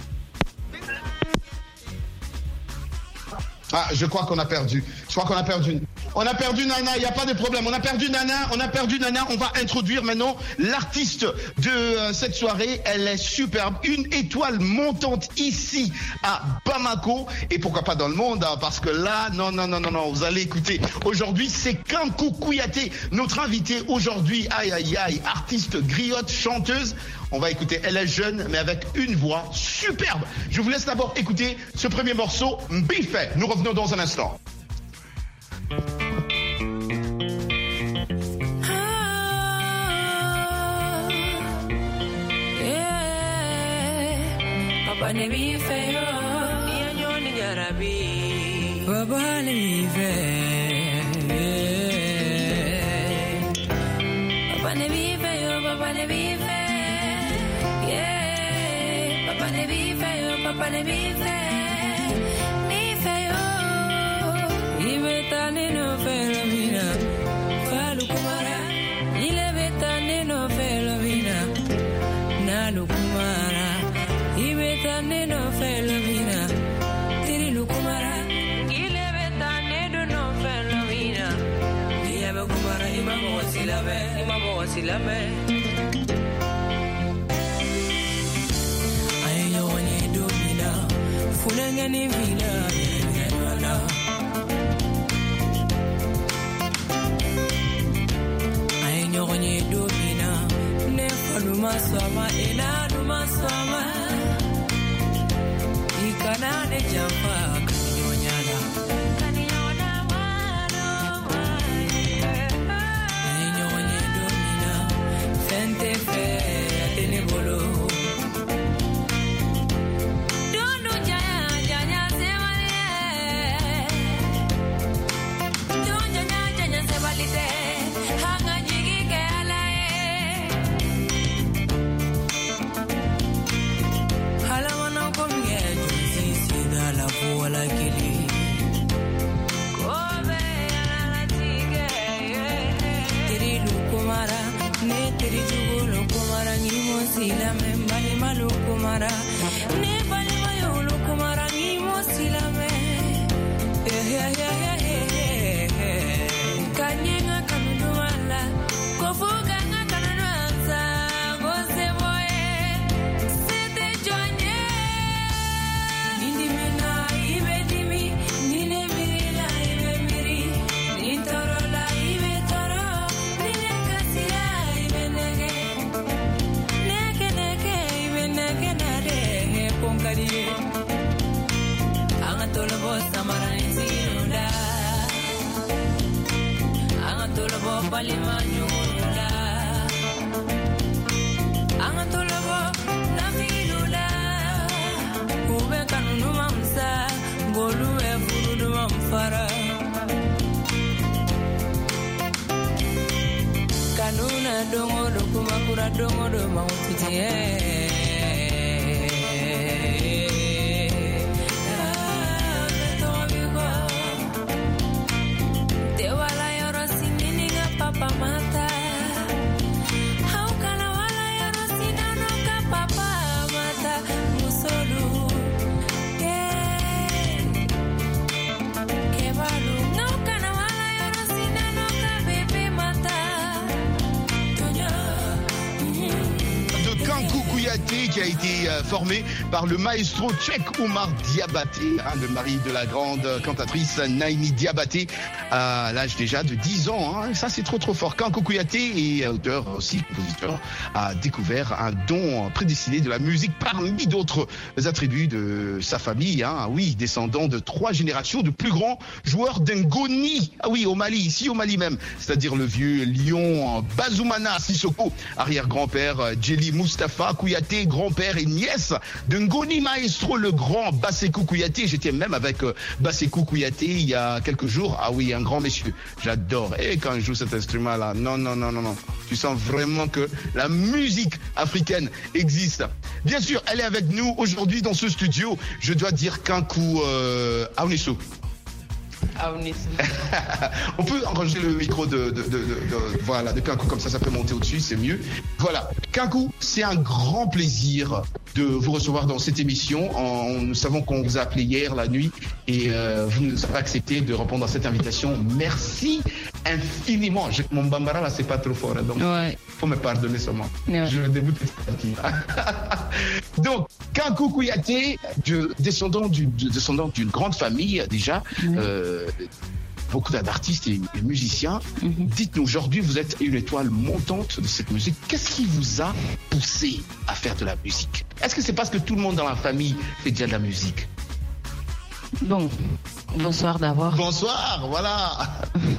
Ah, je crois qu'on a perdu. Je crois qu'on a perdu. On a perdu Nana, il n'y a pas de problème. On a perdu Nana, on a perdu Nana. On va introduire maintenant l'artiste de euh, cette soirée. Elle est superbe. Une étoile montante ici à Bamako. Et pourquoi pas dans le monde, hein, parce que là, non, non, non, non, non, vous allez écouter. Aujourd'hui, c'est Kankou Kouyaté, notre invitée aujourd'hui. Aïe, aïe, aïe, artiste griotte, chanteuse. On va écouter, elle est jeune, mais avec une voix superbe. Je vous laisse d'abord écouter ce premier morceau, Biffé. Nous revenons dans un instant. Papa ne bife yo, yanyo ni jarabi. Papa ne bife, papa ne bife yo, papa ne bife, yeah. Papa ne bife yo, papa ne bife, bife yo. Ibeta ne no felo mina, falu kumara. Ilebeta ne no felo mina, nalu kumara. Ibeta ne no felo mina, tirilu kumara. Ilebeta ne do no felo mina, silame, imamo silame. Ayo wanye domina, funengeni vina, vina. Ayo wanye domina, nefaluma swama, enaduma swama. Ikanane jampa, kanyonyana. Sila me bali malu kumara ne bali mayo lu kumara ni mo sila me eh eh eh eh kanyanga kanu wala kofuga nga kanu anza go se boye sete jonye nindi mena ibe dimi nine mirila ibe miri nintoro la ibe toro nine kasira ibe nege Angatolobo samaranizirunda Angatolobo balimanyunda Angatolobo nafilula Ube kanunu mamsa Ngolu efurudu mamfara Kanuna dongo do kumakura dongo do maututie Qui a été euh, formé par le maestro tchèque Omar Diabaté, hein, le mari de la grande cantatrice Naimi Diabaté, à l'âge déjà de dix ans. Hein. Ça, c'est trop trop fort. Kankou Kouyaté, et auteur aussi, compositeur, a découvert un don prédestiné de la musique parmi d'autres attributs de sa famille. Hein. Oui, descendant de trois générations de plus grands joueurs d'Ngoni. Ah oui, au Mali, ici au Mali même. C'est-à-dire le vieux lion Bazoumana Sissoko, arrière-grand-père Djeli Mustafa Kouyaté, grand-père et nièce de Ngoni Maestro, le grand Basekou Kouyaté. J'étais même avec euh, Basekou Kouyaté il y a quelques jours. Ah oui, un grand monsieur. J'adore. Et quand je joue cet instrument-là, non, non, non, non, non. Tu sens vraiment que la musique africaine existe. Bien sûr, elle est avec nous aujourd'hui dans ce studio. Je dois dire qu'un coup, euh, Aounisso. On peut enregistrer le micro de, de, de, de, de voilà, de Kankou, comme ça, ça peut monter au-dessus, c'est mieux. Voilà. Kankou, c'est un grand plaisir de vous recevoir dans cette émission. En, nous savons qu'on vous a appelé hier la nuit et euh, vous nous avez accepté de répondre à cette invitation. Merci infiniment. Je, mon bambara là, c'est pas trop fort, hein, donc ouais. Faut me pardonner seulement. Ouais. Je le débute petit à petit. Donc, Kankou Kouyaté, descendant d'une descendant d'une grande famille déjà. Ouais. Euh, beaucoup d'artistes et musiciens. Mm-hmm. Dites-nous, aujourd'hui, vous êtes une étoile montante de cette musique. Qu'est-ce qui vous a poussé à faire de la musique? Est-ce que c'est parce que tout le monde dans la famille fait déjà de la musique? Bon, bonsoir d'abord. Bonsoir, voilà.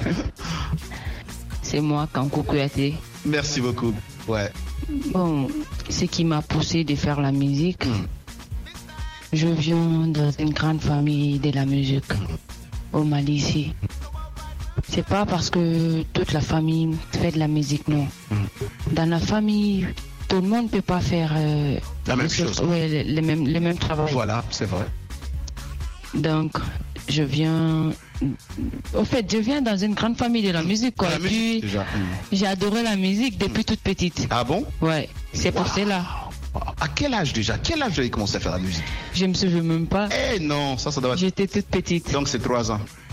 C'est moi, Kankou Kouyaté. Merci beaucoup. Ouais. Bon, ce qui m'a poussé de faire la musique, mm. je viens dans une grande famille de la musique. Mm. Au Mali ici. C'est pas parce que toute la famille fait de la musique, non. Mm. Dans la famille, tout le monde ne peut pas faire euh, la même chose. Ouais, les, les mêmes les mêmes travaux. Voilà, c'est vrai. Donc, je viens. Au fait, je viens dans une grande famille de la musique, quoi. La musique, déjà. J'ai adoré la musique depuis mm. toute petite. Ah bon? Ouais, c'est wow. pour cela. À quel âge déjà? Quel âge vous avez commencé à faire la musique? Je me souviens même pas. Eh non, ça, ça doit être... J'étais toute petite. Donc c'est trois ans.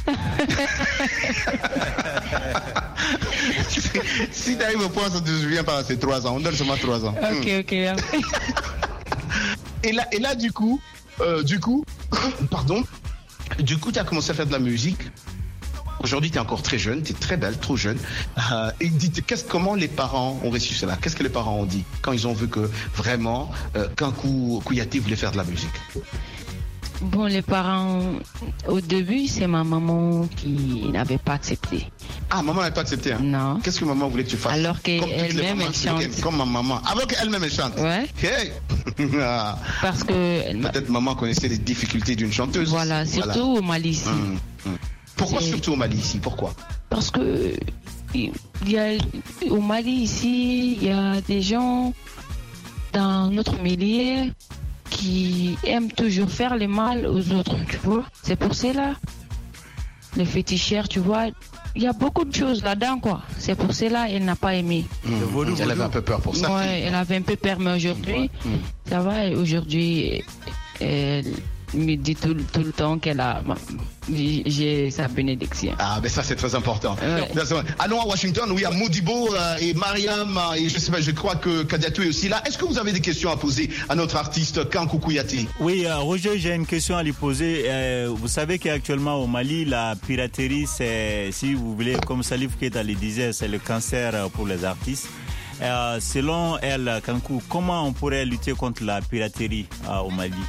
Si tu arrives au point, ça te souvient pas, c'est trois ans. On donne seulement trois ans. Ok, hmm. ok. et, là, et là, du coup, euh, du coup, pardon, du coup, tu as commencé à faire de la musique. Aujourd'hui, tu es encore très jeune, tu es très belle, trop jeune. Euh, et dites, qu'est-ce, comment les parents ont reçu cela? Qu'est-ce que les parents ont dit quand ils ont vu que vraiment, euh, Kankou Kouyaté voulait faire de la musique? Bon, les parents, au début, c'est ma maman qui n'avait pas accepté. Ah, maman n'avait pas accepté, hein? Non. Qu'est-ce que maman voulait que tu fasses? Alors qu'elle-même, elle chante. Comme ma maman. Alors qu'elle-même, elle chante. Ouais. Hey. Parce que... Peut-être maman connaissait les difficultés d'une chanteuse. Voilà, surtout voilà. Au Mali ici. Hum, hum. Pourquoi c'est... surtout au Mali ici? Pourquoi? Parce que il y a, au Mali ici, il y a des gens dans notre milieu qui aiment toujours faire le mal aux autres, tu vois. C'est pour cela, les féticheurs, tu vois, il y a beaucoup de choses là-dedans, quoi. C'est pour cela qu'elle n'a pas aimé. Mmh. Vaudou, elle avait un peu peur pour ça. Ouais, elle avait un peu peur, mais aujourd'hui, mmh. ça va. Et aujourd'hui, elle me dit tout, tout le temps qu'elle a... J'ai sa bénédiction. Ah, ben ça, c'est très important. Ouais. Allons à Washington, où il y a Modibo euh, et Mariam, et je sais pas, je crois que Kadiatou est aussi là. Est-ce que vous avez des questions à poser à notre artiste Kankou Kouyaté? Oui, euh, Roger, j'ai une question à lui poser. Euh, vous savez qu'actuellement au Mali, la piraterie, c'est, si vous voulez, comme Salif Keita le disait, c'est le cancer pour les artistes. Euh, selon elle, Kankou, comment on pourrait lutter contre la piraterie euh, au Mali?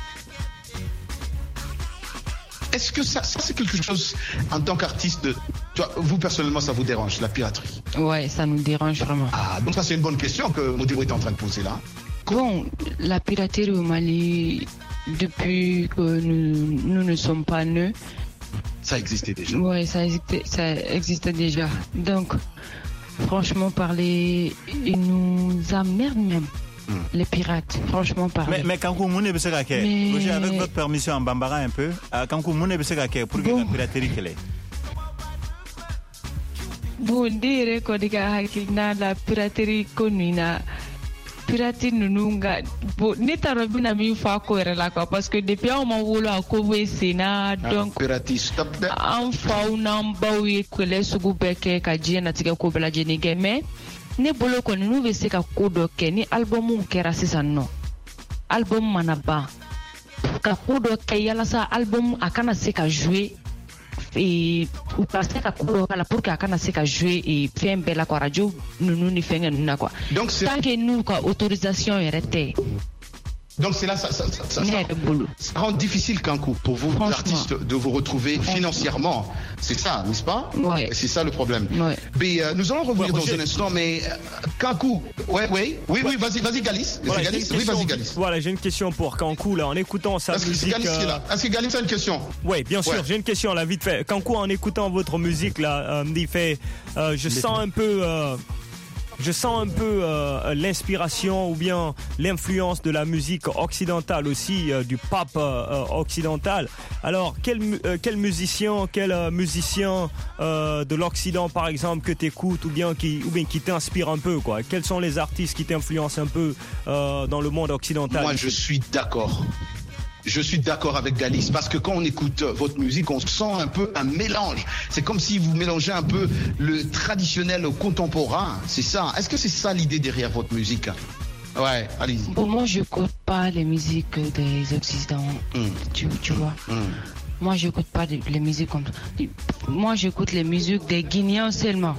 Est-ce que ça, ça c'est quelque chose, en tant qu'artiste, de, toi, vous personnellement, ça vous dérange, la piraterie? Ouais, ça nous dérange vraiment. Ah, donc ça c'est une bonne question que Modibo est en train de poser là. Bon, la piraterie au Mali, depuis que nous, nous ne sommes pas nés... Ça existait déjà. Ouais, ça existait, ça existait déjà. Donc, franchement parler, il nous emmerde même. Les pirates, franchement parlé. Mais, mais Kankou Moune Bessekake, mais... avec votre permission en bambara un peu, Kankou Moune Bessekake, pour que la piraterie qu'elle est. Bon, dire que la piraterie connue, piraterie nunga, bon, n'état robina mi fa ko là quoi, parce que depuis on m'a voulu à couvrir Sénat, donc. Piraterie stop there. En fauna, baoui, que les sougubeke, kadjien, natika koubela jenige, mais. Ne bolo ko nu be se ka ko do ke ni album kɛra sisan no album mana ban ka ko do ke yala sa album akana se ka jouer et ou passer ka ko do kala pour que akana se ka jouer et fɛn bɛɛ la ko radio nunu ni fɛn nunu na quoi donc tant que nous ka autorisation yɛrɛ tɛ. Donc c'est là, ça, ça, ça, ça, ça, ça rend difficile Kankou pour vous, les artistes, de vous retrouver financièrement. C'est ça, n'est-ce pas? Ouais. C'est ça le problème. Ouais. Mais euh, nous allons revenir ouais, dans un instant, mais euh, Kankou, ouais, ouais, oui, oui, vas-y, vas-y, Galis. Voilà, Galis. Oui, vas-y, Galis. Voilà, j'ai une question pour Kankou, là, en écoutant sa Est-ce musique. Est-ce que Galis, euh... Est-ce que Galis a une question? Oui, bien sûr, ouais. J'ai une question, là, vite fait. Kankou, en écoutant votre musique, là, euh, il fait, euh, je sens un peu... Euh, Je sens un peu euh, l'inspiration ou bien l'influence de la musique occidentale aussi, euh, du pop euh, occidental. Alors, quel, euh, quel musicien, quel euh, musicien euh, de l'Occident, par exemple, que tu écoutes ou bien qui, ou bien qui t'inspire un peu, quoi? Quels sont les artistes qui t'influencent un peu euh, dans le monde occidental? Moi, je suis d'accord. Je suis d'accord avec Galis parce que quand on écoute votre musique, on sent un peu un mélange. C'est comme si vous mélangez un peu le traditionnel au contemporain. C'est ça. Est-ce que c'est ça l'idée derrière votre musique? Ouais, allez-y. Pour moi, je n'écoute pas les musiques des Occidentaux. Mm. Tu, tu vois. Mm. Moi, je n'écoute pas les musiques comme ça. Moi, j'écoute les musiques des Guinéens seulement.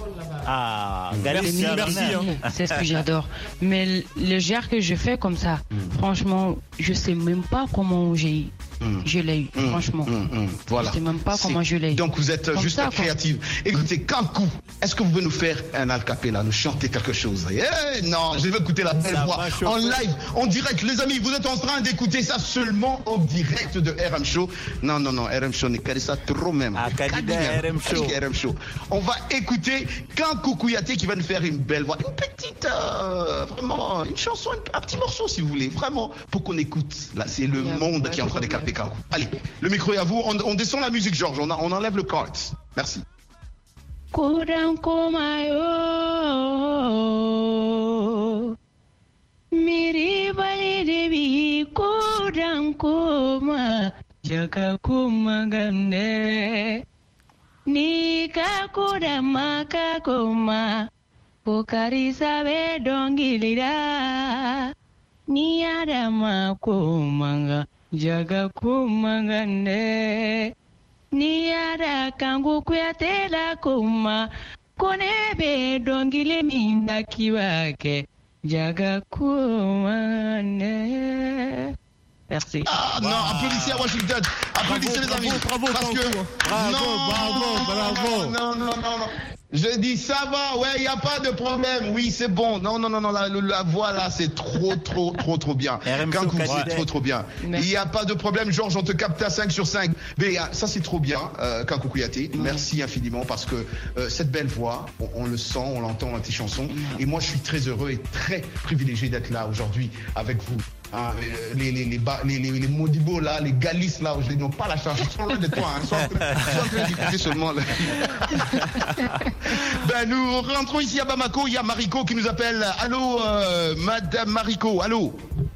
Ah, merci, merci hein. C'est ce que j'adore. Mais le genre que je fais comme ça, mm. franchement, je ne sais même pas comment j'ai mm. je l'ai eu, mm. franchement. Mm. Mm. Voilà. Je ne sais même pas comment je l'ai eu. Donc vous êtes comme juste ça, créative. Quoi. Écoutez, Kankou, est-ce que vous pouvez nous faire un alcapella, nous chanter quelque chose? Eh, non, je veux écouter la belle ça voix en live, en direct. Les amis, vous êtes en train d'écouter ça seulement en direct de R M Show. Non, non, non, R M Show, n'est ça trop même. Ah, Kadida, R M Show. R M Show. On va écouter Kankou Kouyaté qui va nous faire une belle voix, une petite, euh, vraiment, une chanson, un petit morceau si vous voulez, vraiment, pour qu'on écoute. Là, c'est le yeah, monde ouais, qui est en train d'écaper Kankou. Allez, le micro est à vous. On, on descend la musique, Georges. On, a, on enlève le cart. Merci. Kakura makakoma Pokari sabe dongilira Niada makomanga Jaga kumangane Niada kangu kuyatela kuma Konebe dongile minda kiwake Jaga kumangane. Merci. Ah non, applaudissez à Washington. Applaudissez les amis. Bravo, bravo, parce que bravo, non, bravo, bravo. Non, non, non, non. Je dis ça va, ouais, il y a pas de problème. Oui, c'est bon. Non, non, non, non, la, la voix là, c'est trop, trop, trop, trop bien. Kankou, c'est trop, trop bien. Il y a pas de problème, Georges. On te capte à cinq sur cinq. Mais ça, c'est trop bien, euh, Kankou Kouyaté. Merci infiniment parce que euh, cette belle voix, on, on le sent, on l'entend dans tes chansons. Et moi, je suis très heureux et très privilégié d'être là aujourd'hui avec vous. Ah, les, les, les, les, les, les Modibo là, les Galices là, je n'ai pas la charge, ils sont loin de toi, hein. Ils sont en train, ils sont en train d'écouter seulement. Là. Ben, nous rentrons ici à Bamako, il y a Mariko qui nous appelle. Allô, euh, Madame Mariko, allô.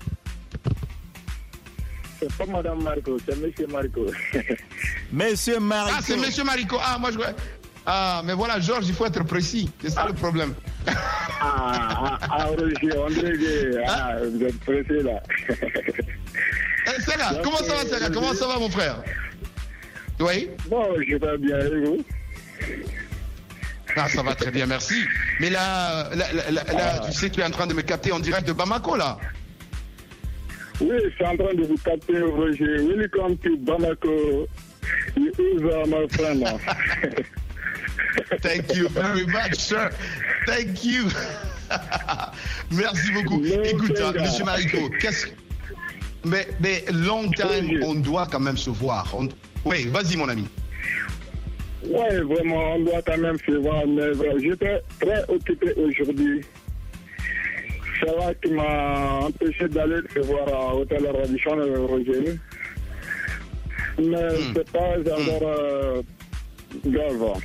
C'est pas Madame Mariko, c'est Monsieur Mariko. Monsieur Mariko. Ah, c'est Monsieur Mariko. Ah, moi je vois. Ah, mais voilà, Georges, il faut être précis. C'est ça ah. le problème. Ah, ah, Roger, André, ah, vous êtes pressé là. Eh, Sarah, comment ça va, Sarah? Comment ça va, mon frère? Oui? Bon, je vais bien, et vous? Ah, ça va très bien, merci. Mais là, là, là, là, là ah. tu sais, tu es en train de me capter en direct de Bamako, là. Oui, je suis en train de vous capter, Roger. Welcome to Bamako. You are my friend. Thank you very much, sir. Thank you. Merci beaucoup. No, Écoute, hein, Monsieur Mariko, qu'est-ce mais, mais long time, on doit quand même se voir. On... Oui, vas-y, mon ami. Oui, vraiment, on doit quand même se voir. Mais j'étais très occupé aujourd'hui. C'est ça qui m'a empêché d'aller te voir à Hôtel Radisson Roger. Mais mm. c'est pas encore mm. euh, grave.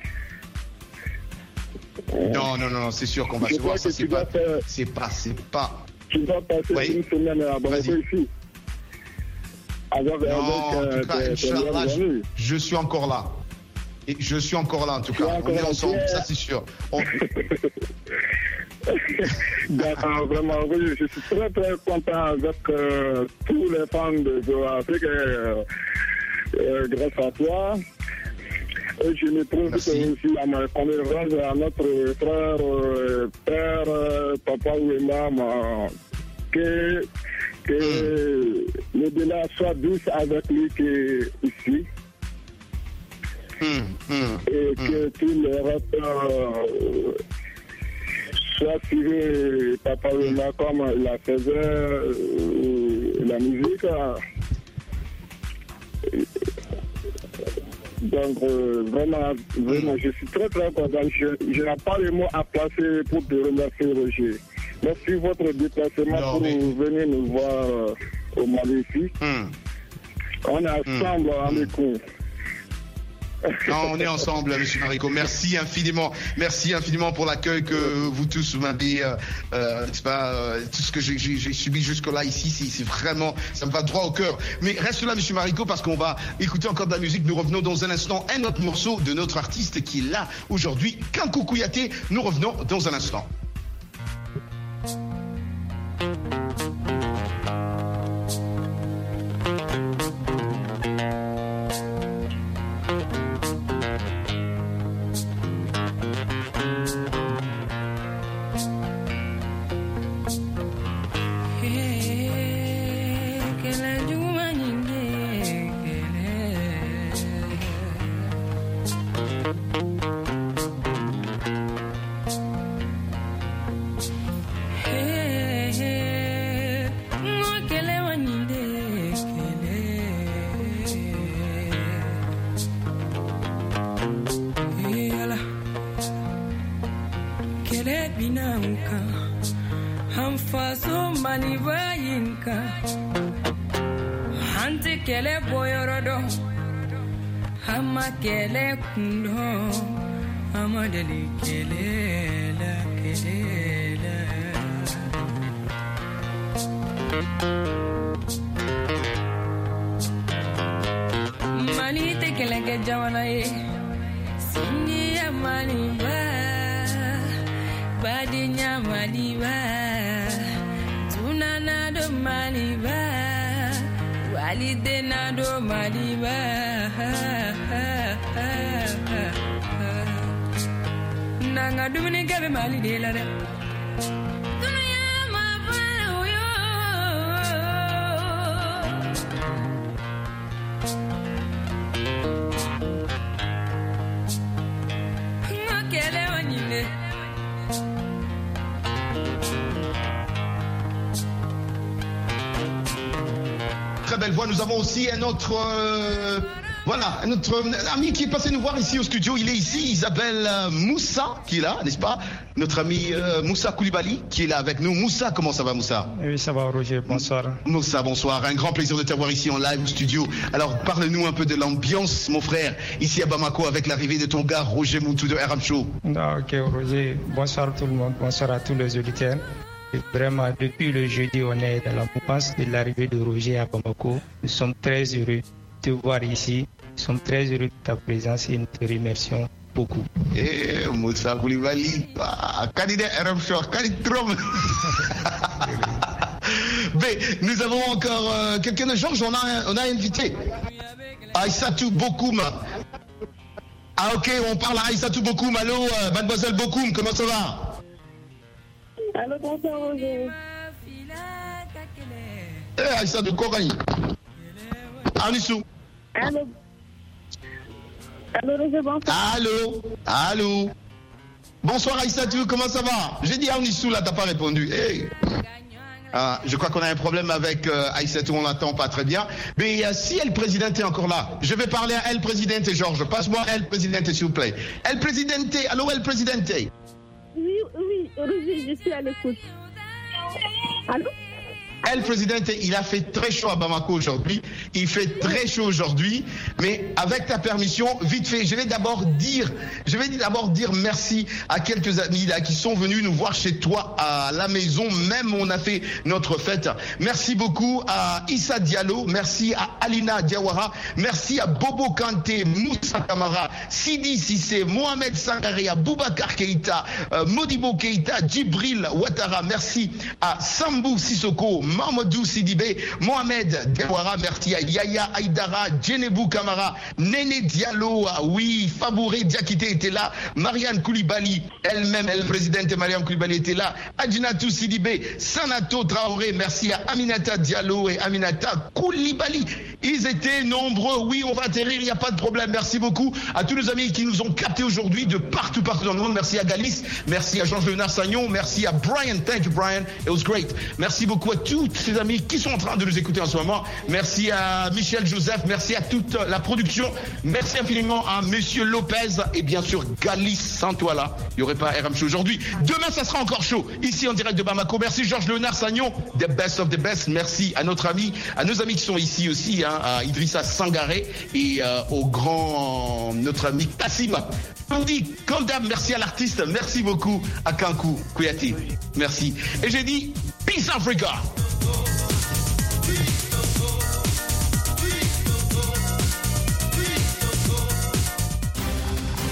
Non, non, non, c'est sûr qu'on va je se voir. Ça, c'est pas, faire... c'est pas, c'est pas. Tu vas passer oui. une semaine à Bamako ici. Avec, non, avec, en euh, tout cas, tes, Inch'Allah, tes je, je suis encore là. Et je suis encore là, en tout cas. On est ensemble, ça c'est sûr. On... D'accord, vraiment, oui, je suis très très content avec euh, tous les fans de Afrique euh, euh, grâce à toi. Et je me trouve aussi à ma condoléance à notre frère, euh, père, euh, papa ou maman, que, que mm. le délai soit douce avec lui qu'ici. Mm. Mm. Et mm. que tous les rappeurs euh, soient suivis papa ou maman comme il la faisait euh, la musique. Euh, Donc, euh, vraiment, vraiment, je suis très, très content. Je, je n'ai pas les mots à placer pour te remercier, Roger. Merci votre déplacement non, pour mais... venir nous voir euh, au Mali ici. Mm. On est ensemble mm. en écoute. Non, on est ensemble, Monsieur Mariko. Merci infiniment. Merci infiniment pour l'accueil que vous tous m'avez, euh, euh, n'est-ce pas, euh, tout ce que j'ai, j'ai, j'ai subi jusque-là ici, c'est, c'est vraiment, ça me va droit au cœur. Mais reste là, Monsieur Mariko, parce qu'on va écouter encore de la musique. Nous revenons dans un instant. Un autre morceau de notre artiste qui est là aujourd'hui, Kankou Kouyaté. Nous revenons dans un instant. Kele kundo amadeli kelela kelela mani te kele ke jawana ye Sindia Maliba, Badinya Maliba, Tunana do Maliba, Walidena do Maliba. Nanga dumini gabe mali de la de. Très belle voix. Nous avons aussi un autre, euh, voilà, un autre ami qui est passé nous voir ici au studio. Il est ici, Isabelle Moussa, qui est là, n'est-ce pas? Notre ami euh, Moussa Koulibaly, qui est là avec nous. Moussa, comment ça va, Moussa? Oui, ça va, Roger. Bonsoir. Moussa, bonsoir. Un grand plaisir de t'avoir ici en live au studio. Alors, parle-nous un peu de l'ambiance, mon frère, ici à Bamako, avec l'arrivée de ton gars Roger Muntu de R M Show. Ah, ok, Roger. Bonsoir tout le monde. Bonsoir à tous les auditeurs. Et vraiment, depuis le jeudi, on est dans la mouvance de l'arrivée de Roger à Bamako. Nous sommes très heureux de te voir ici. Nous sommes très heureux de ta présence et nous te remercions beaucoup. Eh, Moussa Koulibaly, candidat R M Show, candidat. Mais nous avons encore euh, quelqu'un de Georges, on a, on a invité. Aïssatou Bokoum. Ah ok, on parle à Aïssatou Bokoum. Allô, euh, mademoiselle Bokoum, comment ça va? Allô, bonsoir, Roger. Eh, Aïssatou Koraï. Anissou. Allô. Allô, Roger, bonsoir. Allô. Allô. Bonsoir Aïssatou, comment ça va? J'ai dit Anissou, là, t'as pas répondu. Hey. Ah, je crois qu'on a un problème avec euh, Aïssatou, on l'entend pas très bien. Mais euh, si El Presidente est encore là, je vais parler à El Presidente, Georges. Passe-moi El Presidente, s'il vous plaît. El Presidente, allô El Presidente. Oui, oui, Roger, je suis à l'écoute. Allô? El Presidente, il a fait très chaud à Bamako aujourd'hui. Il fait très chaud aujourd'hui. Mais avec ta permission, vite fait, je vais d'abord dire, je vais d'abord dire merci à quelques amis là qui sont venus nous voir chez toi à la maison. Même on a fait notre fête. Merci beaucoup à Issa Diallo. Merci à Alina Diawara. Merci à Bobo Kanté, Moussa Kamara, Sidi Sissé, Mohamed Sangaré, Boubacar Keïta, euh, Modibo Keïta, Djibril Ouattara. Merci à Sambou Sissoko, Mamadou Sidibé, Mohamed Diawara, merci à Yaya Aïdara, Djenebou Kamara, Néné Diallo, oui, Fabouré Diakité était là, Marianne Koulibaly, elle-même, elle, présidente Marianne Koulibaly était là, Adjinatou Sidibé, Sanato Traoré, merci à Aminata Diallo et Aminata Koulibaly. Ils étaient nombreux, oui, on va atterrir, il n'y a pas de problème. Merci beaucoup à tous nos amis qui nous ont captés aujourd'hui de partout, partout dans le monde. Merci à Galis, merci à Jean-Léonard Sagnon, merci à Brian, thank you Brian, it was great. Merci beaucoup à tous ces amis qui sont en train de nous écouter en ce moment. Merci à Michel Joseph, merci à toute la production, merci infiniment à Monsieur Lopez et bien sûr Galis. Sans toi là, il n'y aurait pas R M Show aujourd'hui. Demain, ça sera encore chaud, ici en direct de Bamako. Merci Georges-Léonard Sagnon, the best of the best. Merci à notre ami, à nos amis qui sont ici aussi, hein, à Idrissa Sangaré et euh, au grand, notre ami Kassim. On dit, comme d'hab, merci à l'artiste, merci beaucoup à Kankou Kouyaté. Merci. Et j'ai dit, Peace Africa.